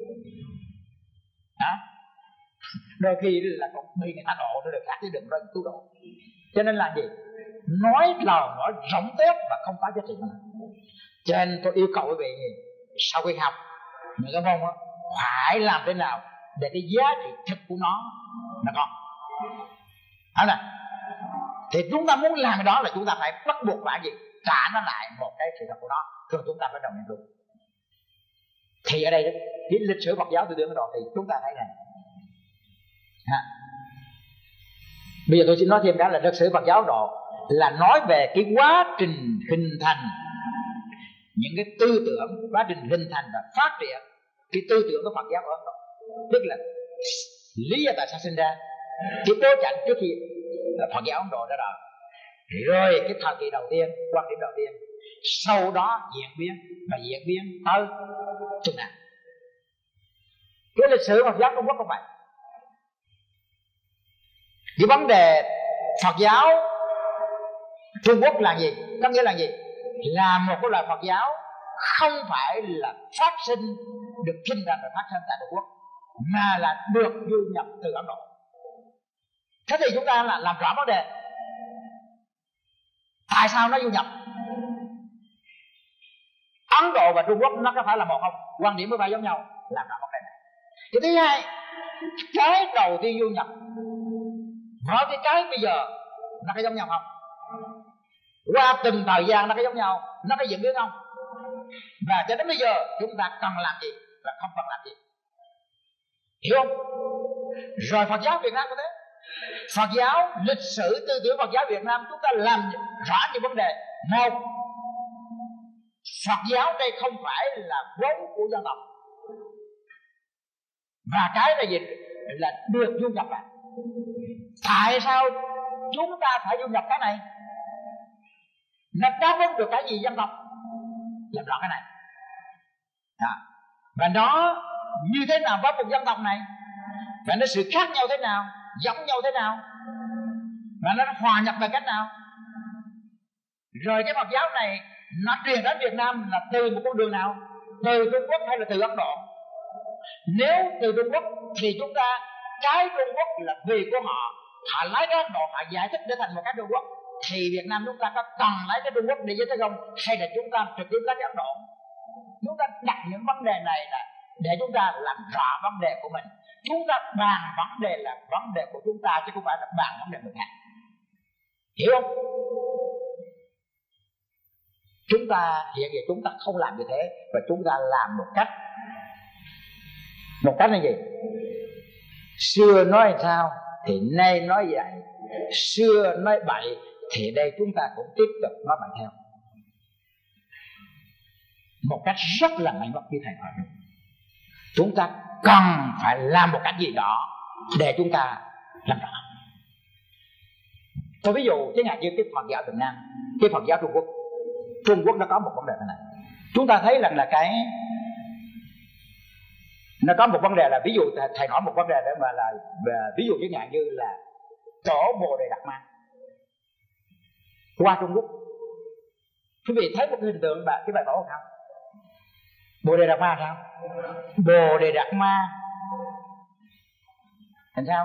Hả? Đôi khi là còn bị người ta độ nó được khác chứ đừng nói cứu độ. Cho nên là gì? Nói lời nói rộng tét và không có giá trị nữa. Cho nên tôi yêu cầu quý vị sau khi học những cái môn đó, phải làm thế nào để cái giá trị thực của nó là con. Đó nè. Thì chúng ta muốn làm cái đó là chúng ta phải bắt buộc phải gì? Trả nó lại một cái sự thật của nó. Rồi chúng ta phải đồng nhận được. Thì ở đây đó, cái lịch sử Phật giáo tư tưởng rồi thì chúng ta thấy này. Ha. Bây giờ tôi xin nói thêm đó là lịch sử Phật giáo độ là nói về cái quá trình hình thành những cái tư tưởng, quá trình hình thành và phát triển cái tư tưởng của Phật giáo ở Ấn Độ. Tức là lý do tại sao sinh ra, cái bối cảnh trước khi Phật giáo Ấn Độ ra đời, rồi cái thời kỳ đầu tiên, quan điểm đầu tiên, sau đó diễn biến và diễn biến tới chừng nào. Cái lịch sử Phật giáo Trung Quốc không phải. Cái vấn đề Phật giáo Trung Quốc là gì? Có nghĩa là gì? Là một cái loại Phật giáo không phải là phát sinh, được sinh ra và phát sinh tại Trung Quốc, mà là được du nhập từ Ấn Độ. Thế thì chúng ta là làm rõ vấn đề tại sao nó du nhập. Ấn Độ và Trung Quốc nó có phải là một không? Quan điểm mới phải giống nhau. Làm rõ vấn đề này. Cái thứ hai, cái đầu tiên du nhập với cái cái bây giờ nó có giống nhau không? Qua từng thời gian nó có giống nhau, nó có diễn biến không? Và cho đến bây giờ chúng ta cần làm gì và không cần làm gì. hiểu không? Rồi Phật giáo Việt Nam có thế. Phật giáo, lịch sử tư tưởng Phật giáo Việt Nam chúng ta làm rõ những vấn đề. Một, Phật giáo đây không phải là vốn của dân tộc, và cái là gì? Là được du nhập vào. Tại sao chúng ta phải du nhập cái này? Nó đáp ứng được cái gì dân tộc? Làm rõ cái này. À, và nó như thế nào với một dân tộc này, và nó sự khác nhau thế nào, giống nhau thế nào, và nó hòa nhập bằng cách nào. Rồi cái Phật giáo này nó truyền đến Việt Nam là từ một con đường nào? Từ Trung Quốc hay là từ Ấn Độ? Nếu từ Trung Quốc thì chúng ta cái Trung Quốc là vì của họ, họ lấy cái Ấn Độ họ giải thích để thành một cái Trung Quốc, thì Việt Nam chúng ta có cần lấy cái Trung Quốc để giải thích không? Hay là chúng ta trực tiếp lấy cái Ấn Độ? Chúng ta đặt những vấn đề này là để chúng ta làm rõ vấn đề của mình. Chúng ta bàn vấn đề là vấn đề của chúng ta, chứ không phải là bàn vấn đề người khác. Hiểu không? Chúng ta hiện giờ chúng ta không làm như thế, và chúng ta làm một cách một cách là gì? Xưa nói sao thì nay nói vậy, xưa nói bậy thì đây chúng ta cũng tiếp tục nói bậy theo, một cách rất là mạnh mẽ như thầy nói. Chúng ta cần phải làm một cách gì đó để chúng ta làm rõ. Tôi ví dụ thế này, như cái Phật giáo Việt Nam, cái Phật giáo Trung Quốc. Trung Quốc nó có một vấn đề thế này. Chúng ta thấy rằng là cái nó có một vấn đề là, ví dụ thầy nói một vấn đề đó mà là ví dụ như như là tổ Bồ Đề Đạt Ma qua Trung Quốc. Quý vị thấy một cái hình tượng bà cái bài tổ không? Bồ Đề Đạt Ma sao? Bồ Đề Đạt Ma thành sao?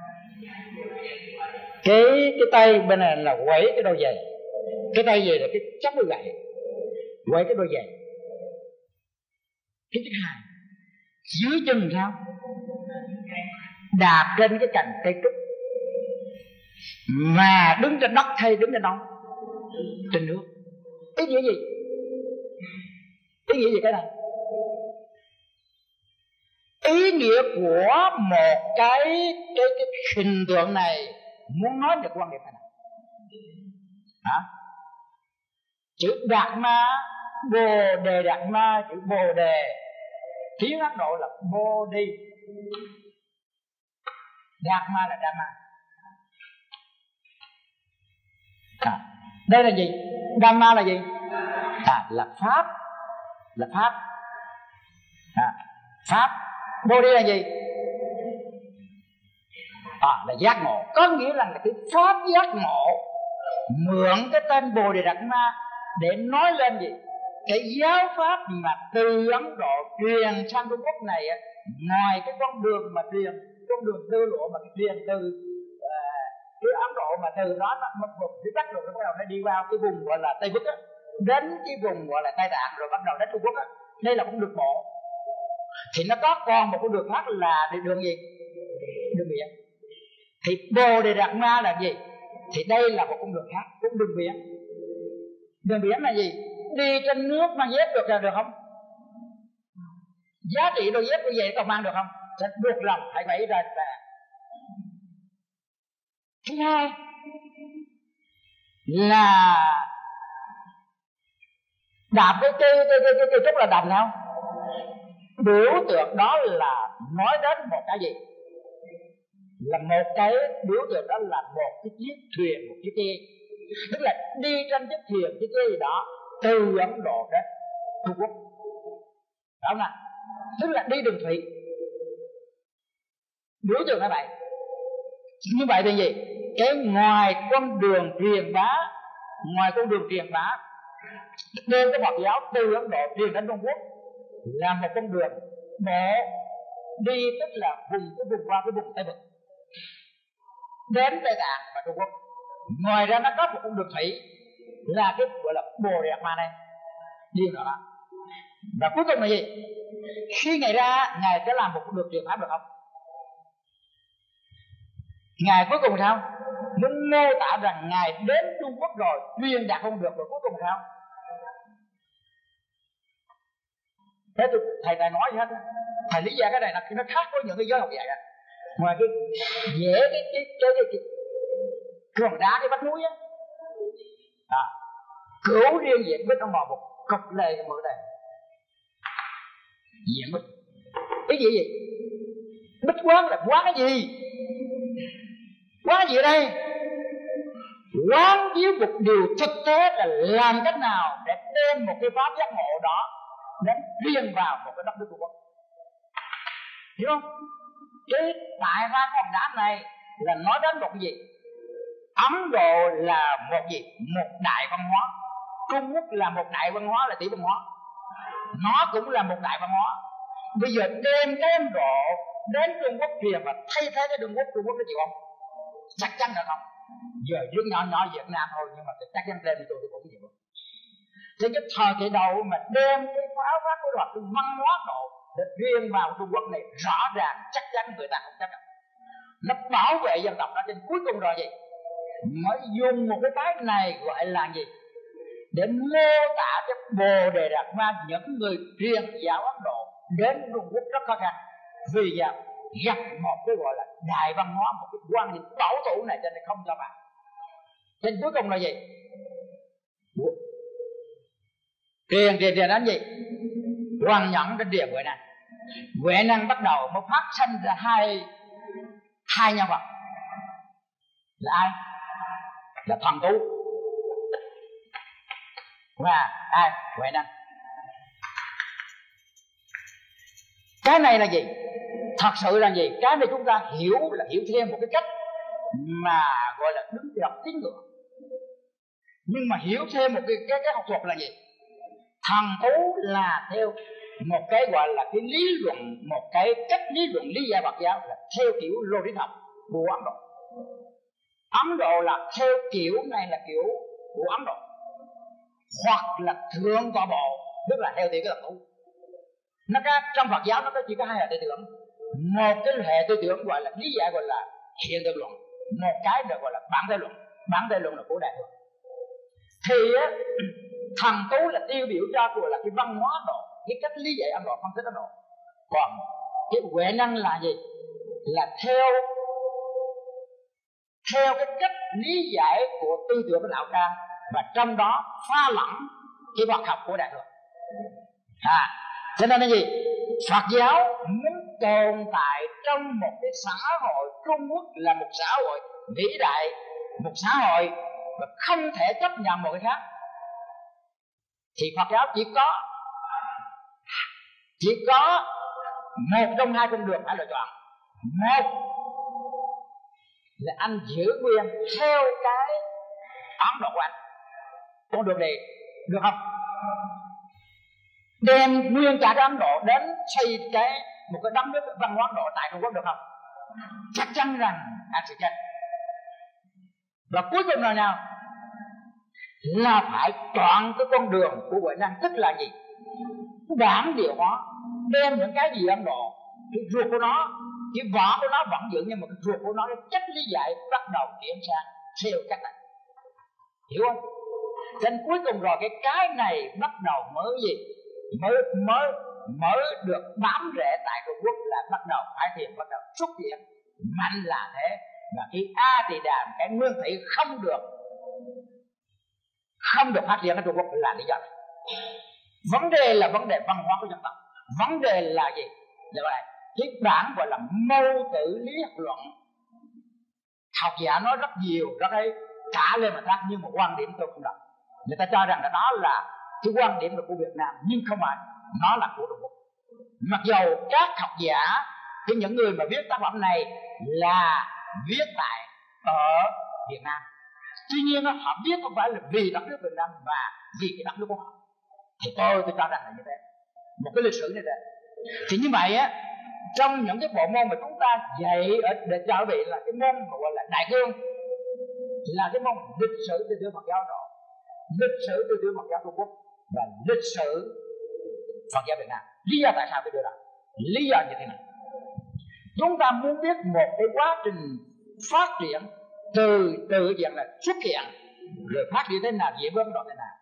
Cái cái tay bên này là quẩy cái đôi giày, cái tay gì là cái chống đôi gậy, quẩy cái đôi giày. Cái thứ hai, dưới chân sao? Đạp trên cái cành cây trúc, mà đứng trên đất hay đứng trên đâu? Trên nước. Ý nghĩa gì? Ý nghĩa gì cái này? Ý nghĩa của một cái cái cái hình tượng này muốn nói được quan điểm này. Hả? Chữ Đạt Ma, Bồ Đề Đạt Ma, chữ Bồ Đề tiếng Ấn Độ là Bodhi, Đạt Ma là Dhamma. À, đây là gì? Dhamma là gì? À, là pháp, là pháp. À, pháp. Bodhi là gì? À, là giác ngộ. Có nghĩa là cái pháp giác ngộ mượn cái tên Bồ Đề Đạt Ma để nói lên gì? Cái giáo pháp mà từ Ấn Độ truyền sang Trung Quốc này, ngoài cái con đường mà truyền, con đường tư lộ mà truyền từ uh, cái Ấn Độ, mà từ đó nó mất vùng phía Bắc rồi nó bắt đầu nó đi vào cái vùng gọi là Tây Bắc á, đến cái vùng gọi là Tây Tạng, rồi bắt đầu đến Trung Quốc á. Đây là con đường bộ. Thì nó có còn một con đường khác là đường gì? Đường biển. Thì Bồ Đề Đạt Ma là gì? Thì đây là một con đường khác, con đường biển. Đường biển là gì? Đi trên nước mang dép được là được không? Giá trị đôi dép đôi giày còn mang được không? Sẽ buộc lòng phải vẫy ra là. Thứ hai là đạp cái cây cái cái cái cây trúc là đạp nào? Biểu tượng đó là nói đến một cái gì? Là một cái biểu tượng đó là một cái chiếc thuyền, một chiếc ghe. Tức là đi trên chiếc thuyền, chiếc ghe gì đó từ Ấn Độ đến Trung Quốc, đó là tức là đi đường thủy. Biểu tượng là vậy. Như vậy thì gì? Cái ngoài con đường truyền bá, ngoài con đường truyền bá nên cái Phật giáo từ Ấn Độ truyền đến Trung Quốc là một con đường để đi, tức là vùng cái vùng qua cái vùng Tây Vực đến Tây Tạng và Trung Quốc. Ngoài ra nó có một con đường thủy là cái gọi là Bồ Đề Đạt Ma này đi nữa đó. Và cuối cùng là gì? Khi Ngài ra, Ngài sẽ làm một con đường truyền pháp được không? Ngài cuối cùng sao? Muốn mô tả rằng Ngài đến Trung Quốc rồi, truyền đạt không được, rồi cuối cùng sao? Thế tôi, thầy thầy nói gì hết, thầy lý giải cái này là nó khác với những cái giới học dạy á. Ngoài cái dễ cái cái cái cái, cái, cái hòn đá, cái vách núi á, à, cửu riêng diện bích trong một cục lề trong một đây diện bích. Cái gì gì? Bích quán là quán cái gì? Quán gì ở đây? Quán chiếu một điều thực tế là làm cách nào để đem một cái pháp giác ngộ đó đến riêng vào một cái đất nước Trung Quốc. Hiểu không? Cái tại ra con đá này là nói đến một cái gì? Ấn Độ là một gì? Một đại văn hóa. Trung Quốc là một đại văn hóa, là tỷ văn hóa. Nó cũng là một đại văn hóa. Bây giờ đem cái Ấn Độ đến Trung Quốc truyền và thay thế cái Trung Quốc, Trung Quốc có chịu không? Chắc chắn là không. Giờ dưới nhỏ nhỏ Việt Nam thôi, nhưng mà chắc chắn lên tôi cũng chịu. Thế cái thời kỳ đầu mà đem cái pháo pháp của luật cái văn hóa Độ để truyền vào Trung Quốc này, rõ ràng chắc chắn người ta không chấp nhận. Nó bảo vệ dân tộc đó, trên cuối cùng rồi gì? Mới dùng một cái cái này gọi là gì? Để mô tả cái Bồ Đề Đạt Ma những người truyền giáo Ấn Độ đến Trung Quốc rất khó khăn. Vì vậy gặp một cái gọi là đại văn hóa, một cái quan niệm bảo thủ này cho nên không cho bạn. Trên cuối cùng là gì? Truyền truyền truyền đến gì? Hoàn nhẫn đến địa Huệ Năng. Huệ Năng bắt đầu mới phát sinh ra hai hai nhân vật. Là ai? Là Thần Tú và ai? Huệ Năng. Cái này là gì? Thật sự là gì? Cái này chúng ta hiểu là hiểu thêm một cái cách mà gọi là đứng đọc tín ngưỡng. Nhưng mà hiểu thêm một cái, cái, cái học thuật là gì? Thần Tú là theo một cái gọi là cái lý luận, một cái cách lý luận lý giải Phật giáo là theo kiểu logic học của Ấn Độ. Ấn Độ là theo kiểu này là kiểu của Ấn Độ, hoặc là thượng tọa bộ, tức là theo kiểu cái Thần Tú. Nó có, trong Phật giáo nó có chỉ có hai hệ tư tưởng. Một cái hệ tư tưởng gọi là lý giải gọi là hiện tượng luận, một cái được gọi là bản thể luận. Bản thể luận là của Đại Thừa. Thì á, Thần Tú là tiêu biểu cho gọi là cái văn hóa Ấn Độ, cái cách lý giải Ấn Độ, phân tích Ấn Độ. Còn cái Huệ Năng là gì? Là theo theo cái cách lý giải của tư tưởng của Đạo Ca, và trong đó pha lẫn cái Phật học của Đại Thừa. À, cho nên là gì? Phật giáo muốn tồn tại trong một cái xã hội Trung Quốc là một xã hội vĩ đại, một xã hội mà không thể chấp nhận một cái khác, thì Phật giáo chỉ có chỉ có một trong hai con đường phải lựa chọn. Một là anh giữ nguyên theo cái Ấn Độ của anh, con đường này được không? Đem nguyên cả cái Ấn Độ đến xây cái một cái đất nước văn hóa Ấn Độ tại Trung Quốc được không? Chắc chắn rằng anh sẽ chết. Và cuối cùng là nào? Là phải chọn cái con đường của Huệ Năng, tức là gì? Bản địa hóa, đem những cái gì Ấn Độ, cái ruột của nó, cái vỏ của nó vẫn giữ, nhưng mà cái ruột của nó, cái cách lý giải bắt đầu chuyển sang theo cách này. Hiểu không? Đến cuối cùng rồi cái cái này bắt đầu mới gì? Mới mới mới được bám rễ tại Trung Quốc, là bắt đầu phải thiền, bắt đầu xuất hiện mạnh là thế. Và cái A Tỳ Đàm, cái nguyên thủy không được không được phát triển ở Trung Quốc là lý do này. Vấn đề là vấn đề văn hóa của dân tộc. Vấn đề là gì? Là vậy. Cái bản gọi là mâu tử lý học luận, học giả nói rất nhiều, rất ấy, trả lên mà thác, nhưng mà quan điểm tôi không đọc. Người ta cho rằng là đó là cái quan điểm của Việt Nam, nhưng không phải, nó là của Trung Quốc. Mặc dù các học giả, cái những người mà viết tác phẩm này là viết tại ở Việt Nam, tuy nhiên họ viết không phải là vì đất nước Việt Nam mà vì cái đất nước của họ. Thì tôi tôi cho rằng là như thế, một cái lịch sử như thế. Thì như vậy á, trong những cái bộ môn mà chúng ta dạy ở để cho vị là cái môn gọi là đại cương, là cái môn lịch sử tư tưởng Phật giáo Độ, lịch sử tư tưởng Phật giáo Trung Quốc và lịch sử Phật giáo Việt Nam. Lý do tại sao tôi đưa ra? Lý do như thế này: chúng ta muốn biết một cái quá trình phát triển từ từ dạng là xuất hiện rồi phát triển thế nào, diễn biến Ấn Độ thế nào,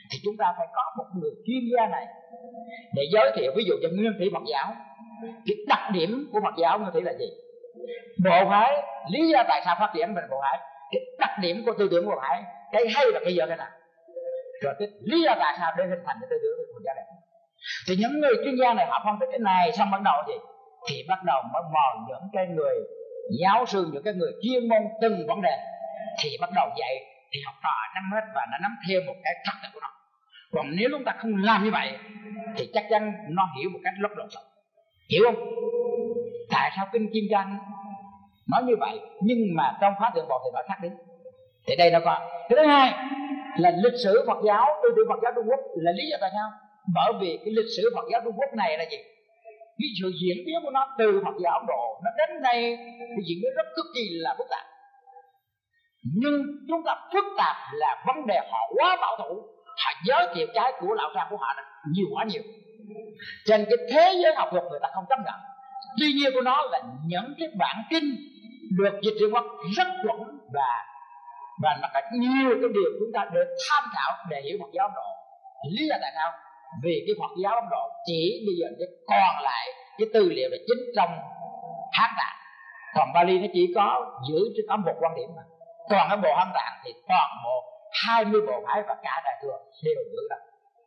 thì chúng ta phải có một người chuyên gia này để giới thiệu. Ví dụ như nguyên thủy Phật giáo, cái đặc điểm của Phật giáo nguyên thủy là gì, bộ phái lý do tại sao phát triển về bộ phái, cái đặc điểm của tư tưởng của bộ phái, cái hay và cái dở thế nào, rồi cái lý do tại sao để hình thành cái tư tưởng của Phật giáo này. Thì những người chuyên gia này họ phân tích cái này xong bắt đầu gì, thì bắt đầu mới mời những cái người giáo sư, những cái người chuyên môn từng vấn đề, thì bắt đầu dạy, thì học trò nắm hết và nó nắm theo một cái trật tự của nó. Còn nếu chúng ta không làm như vậy thì chắc chắn nó hiểu một cách rất lộn xộn. Hiểu không? Tại sao kinh Kim Cang nói như vậy nhưng mà trong Pháp Thượng Bộ thì nói khác đi. Thì đây nó có. Cái thứ hai là lịch sử Phật giáo, tư tưởng Phật giáo Trung Quốc là lý do tại sao? Bởi vì cái lịch sử Phật giáo Trung Quốc này là gì? Cái sự diễn biến của nó từ Phật giáo Ấn Độ nó đến đây thì diễn biến rất cực kỳ là phức tạp. Nhưng chúng ta phức tạp là vấn đề họ quá bảo thủ, họ giới thiệu cái của lão cha của họ nhiều quá nhiều, trên cái thế giới học thuật người ta không chấp nhận. Tuy nhiên của nó là những cái bản kinh được dịch tiếng Quốc rất chuẩn, và và nó có nhiều cái điều chúng ta được tham khảo để hiểu Phật giáo Ấn Độ. Lý do tại sao? Vì cái Phật giáo Ấn Độ chỉ bây giờ chỉ còn lại cái tư liệu là chính trong Hán Tạng, còn Bali nó chỉ có giữ có một quan điểm mà. Còn cái bộ Hán Tạng thì toàn bộ hai mươi bộ phái và cả Đại thừa đều giữ đó.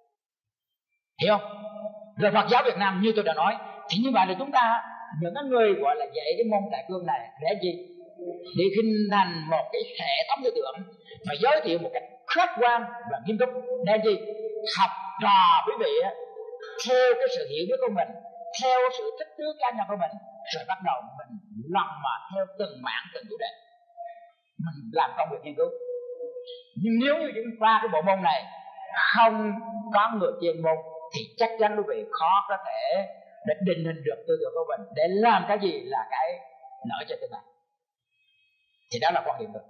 Hiểu không? Rồi Phật giáo Việt Nam như tôi đã nói, thì như vậy là chúng ta những cái người gọi là dạy cái môn Đại Cương này để gì? Để hình thành một cái hệ thống tư tưởng và giới thiệu một cách khách quan và nghiêm túc để gì? Học trò quý vị theo cái sự hiểu biết của mình, theo sự thích thú cá nhân của mình, rồi bắt đầu mình lần mà theo từng mảng từng chủ đề mình làm công việc nghiên cứu. Nhưng nếu như chúng ta cái bộ môn này không có người chuyên môn thì chắc chắn quý vị khó có thể để định hình được tư tưởng của mình để làm cái gì là cái lợi cho tương lai. Thì đó là quan điểm thôi.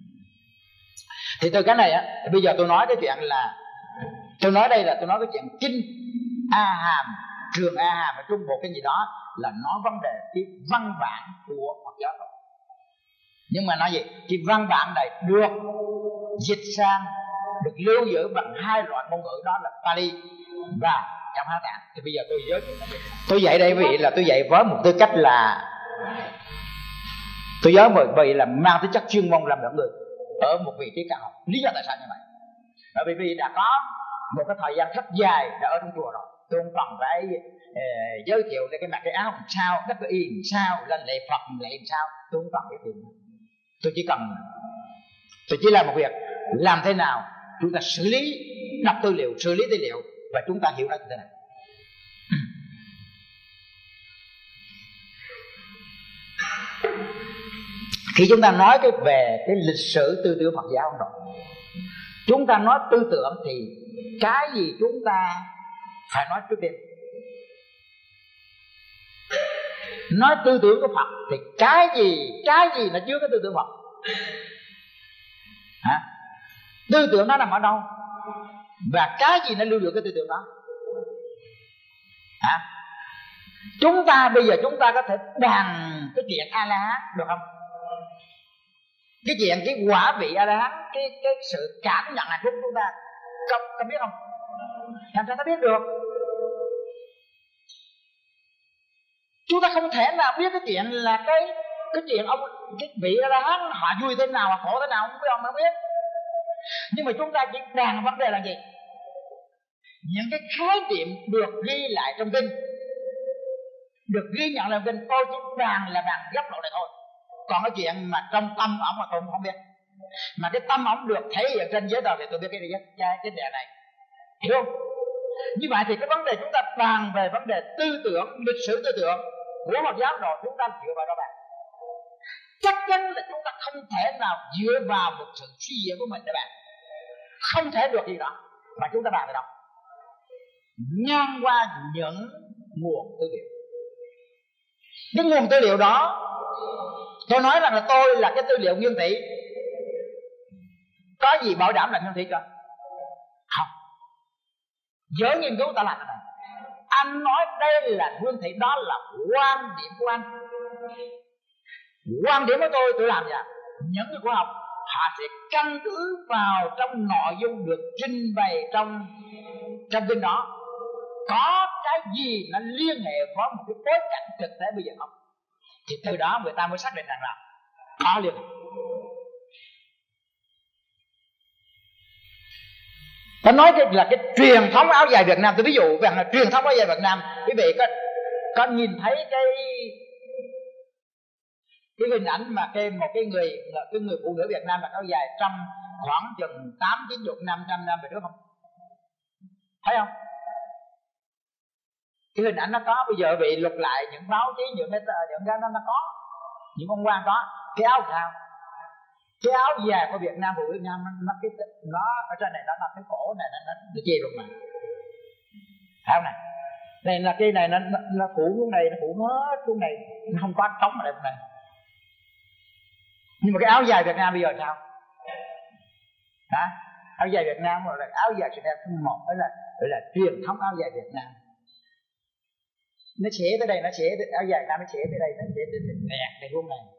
Thì từ cái này á, bây giờ tôi nói cái chuyện là tôi nói đây là tôi nói cái chuyện kinh A Hàm, trường A Hàm ở Trung Bộ cái gì đó là nói vấn đề cái văn bản của Phật giáo thôi. Nhưng mà nói gì? Cái văn bản này được dịch sang, được lưu giữ bằng hai loại ngôn ngữ, đó là Pali và trong Hán Tạng. Thì bây giờ tôi giới thiệu tôi dạy đây vị là tôi dạy với một tư cách là tôi giới mời vị là mang tính chất chuyên môn làm được người ở một vị trí cao học. Lý do tại sao như vậy? Bởi vì vì đã có một cái thời gian rất dài đã ở trong chùa rồi, tôi không cần phải uh, giới thiệu để cái mặc cái áo làm sao, đất y làm sao, lên lễ Phật lễ làm sao, tôi không cần cái chuyện. Tôi chỉ cần tôi chỉ làm một việc, làm thế nào chúng ta xử lý, đọc tư liệu, xử lý tư liệu và chúng ta hiểu nó như thế nào. Khi chúng ta nói cái về cái lịch sử tư tưởng Phật giáo Ấn Độ, chúng ta nói tư tưởng thì cái gì chúng ta phải nói trước tiên. Nói tư tưởng của Phật thì cái gì cái gì là chưa có tư tưởng Phật. Hả? Tư tưởng nó nằm ở đâu và cái gì nó lưu giữ cái tư tưởng đó. Hả? Chúng ta bây giờ chúng ta có thể bàn cái chuyện A La Hán được không? Cái chuyện cái quả vị A La Hán, cái cái sự cảm nhận hạnh phúc của chúng ta có, có biết không? Làm sao ta biết được? Chúng ta không thể nào biết cái chuyện là cái cái chuyện ông cái vị A La Hán họ vui thế nào, họ khổ thế nào không biết, ông không biết. Nhưng mà chúng ta chỉ bàn vấn đề là gì? Những cái khái niệm được ghi lại trong kinh, được ghi nhận trong kinh, tôi chỉ bàn là bàn góc độ này thôi. Còn cái chuyện mà trong tâm ông mà tôi không biết. Mà cái tâm ông được thể hiện trên giấy tờ thì tôi biết cái gì cái cái đề này. Hiểu không? Như vậy thì cái vấn đề chúng ta bàn về vấn đề tư tưởng, lịch sử tư tưởng của Phật giáo rồi chúng ta dựa vào đó bạn. Chắc chắn là chúng ta không thể nào dựa vào một sự suy diễn của mình các bạn. Không thể được gì đó. Mà chúng ta bàn về đâu? Ngang qua những nguồn tư liệu. Cái nguồn tư liệu đó, tôi nói rằng là tôi là cái tư liệu nguyên thủy. Có gì bảo đảm là nguyên thủy chưa? Không. Giới nghiên cứu ta làm cái này. Anh nói đây là nguyên thủy, đó là quan điểm của anh. Quan điểm của tôi, tôi làm gì? Những người khoa học họ sẽ căn cứ vào trong nội dung được trình bày trong trong kinh đó có cái gì nó liên hệ với một cái bối cảnh thực tế bây giờ không, thì từ đó người ta mới xác định rằng là có liên hệ. Ta nói cái là cái truyền thống áo dài Việt Nam. Tôi ví dụ rằng là truyền thống áo dài Việt Nam, quý vị có có nhìn thấy cái cái hình ảnh mà cái một cái người cái người phụ nữ Việt Nam mặc áo dài trong khoảng chừng tám chín chục năm trăm năm về trước không? Thấy không? Cái hình ảnh nó có, bây giờ bị lục lại những báo chí, những cái những cái nó nó có, những ông quan có. Cái áo sao? Cái áo dài của Việt Nam, của Việt Nam nó, nó cái nó ở trên này nó là cái cổ này nó nó, nó chia luôn mà. Thấy không này? Này là cái này nó nó, nó phủ luôn này, nó phủ hết luôn này, nó không có trống ở đây này. Nhưng mà cái áo dài Việt Nam bây giờ sao? Hả? Áo dài Việt Nam gọi là áo dài Việt Nam một, đó là gọi là truyền thống áo dài Việt Nam. Nó xẻ tới đây, nó xẻ tới áo dài Việt Nam, nó xẻ tới đây, nó xẻ tới nẹt này luôn này.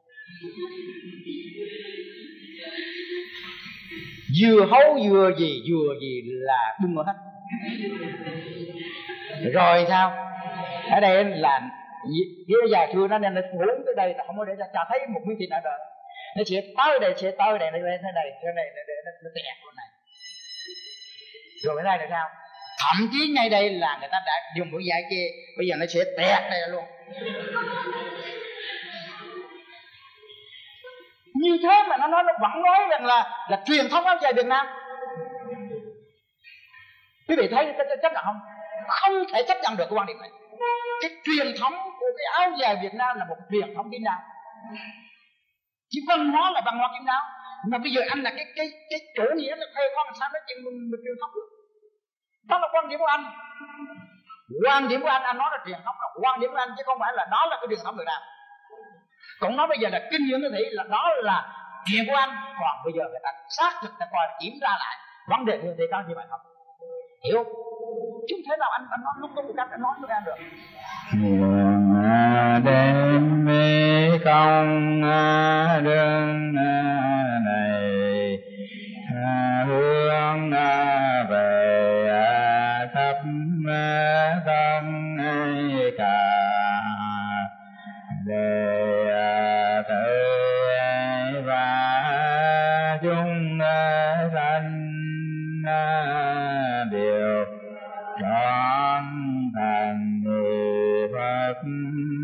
Vừa hấu vừa gì vừa gì là bung hết. Rồi sao? Ở đây là cái dài xưa nó nên nó phủ tới đây, là không có để cho thấy một miếng thịt nào được. Nó sẽ tới đây, sẽ tới đây, nó lên thế này, thế này, nó, nó, nó tẹt luôn này. Rồi ở đây là sao? Thậm chí ngay đây là người ta đã dùng mũi dải che, bây giờ nó sẽ tẹt đây luôn. Như thế mà nó nói, nó vẫn nói rằng là là truyền thống áo dài Việt Nam. Quý vị thấy cái chấp nhận không? Không thể chấp nhận được cái quan điểm này. Cái truyền thống của cái áo dài Việt Nam là một truyền thống kín đáo. Chỉ văn hóa là văn hóa kín đáo. Mà bây giờ anh là cái cái cái chủ nghĩa là khoe con sao nói chuyện mình truyền thống được. Đó là quan điểm của anh. Quan điểm của anh, anh nói là truyền thống là quan điểm của anh, chứ không phải là đó là cái truyền thống Việt Nam. Còn nói bây giờ là kinh nghiệm cái thị là đó là chuyện của anh. Còn bây giờ người ta xác thực, ta coi kiểm tra lại vấn đề như thế có như vậy không? Hiểu? Chứ không thể nào anh, anh nói lúc đó một cách anh nói với anh được. Đêm mê công đường này hướng về khắp thân cả để thời và chúng sanh đều trọn thành người Phật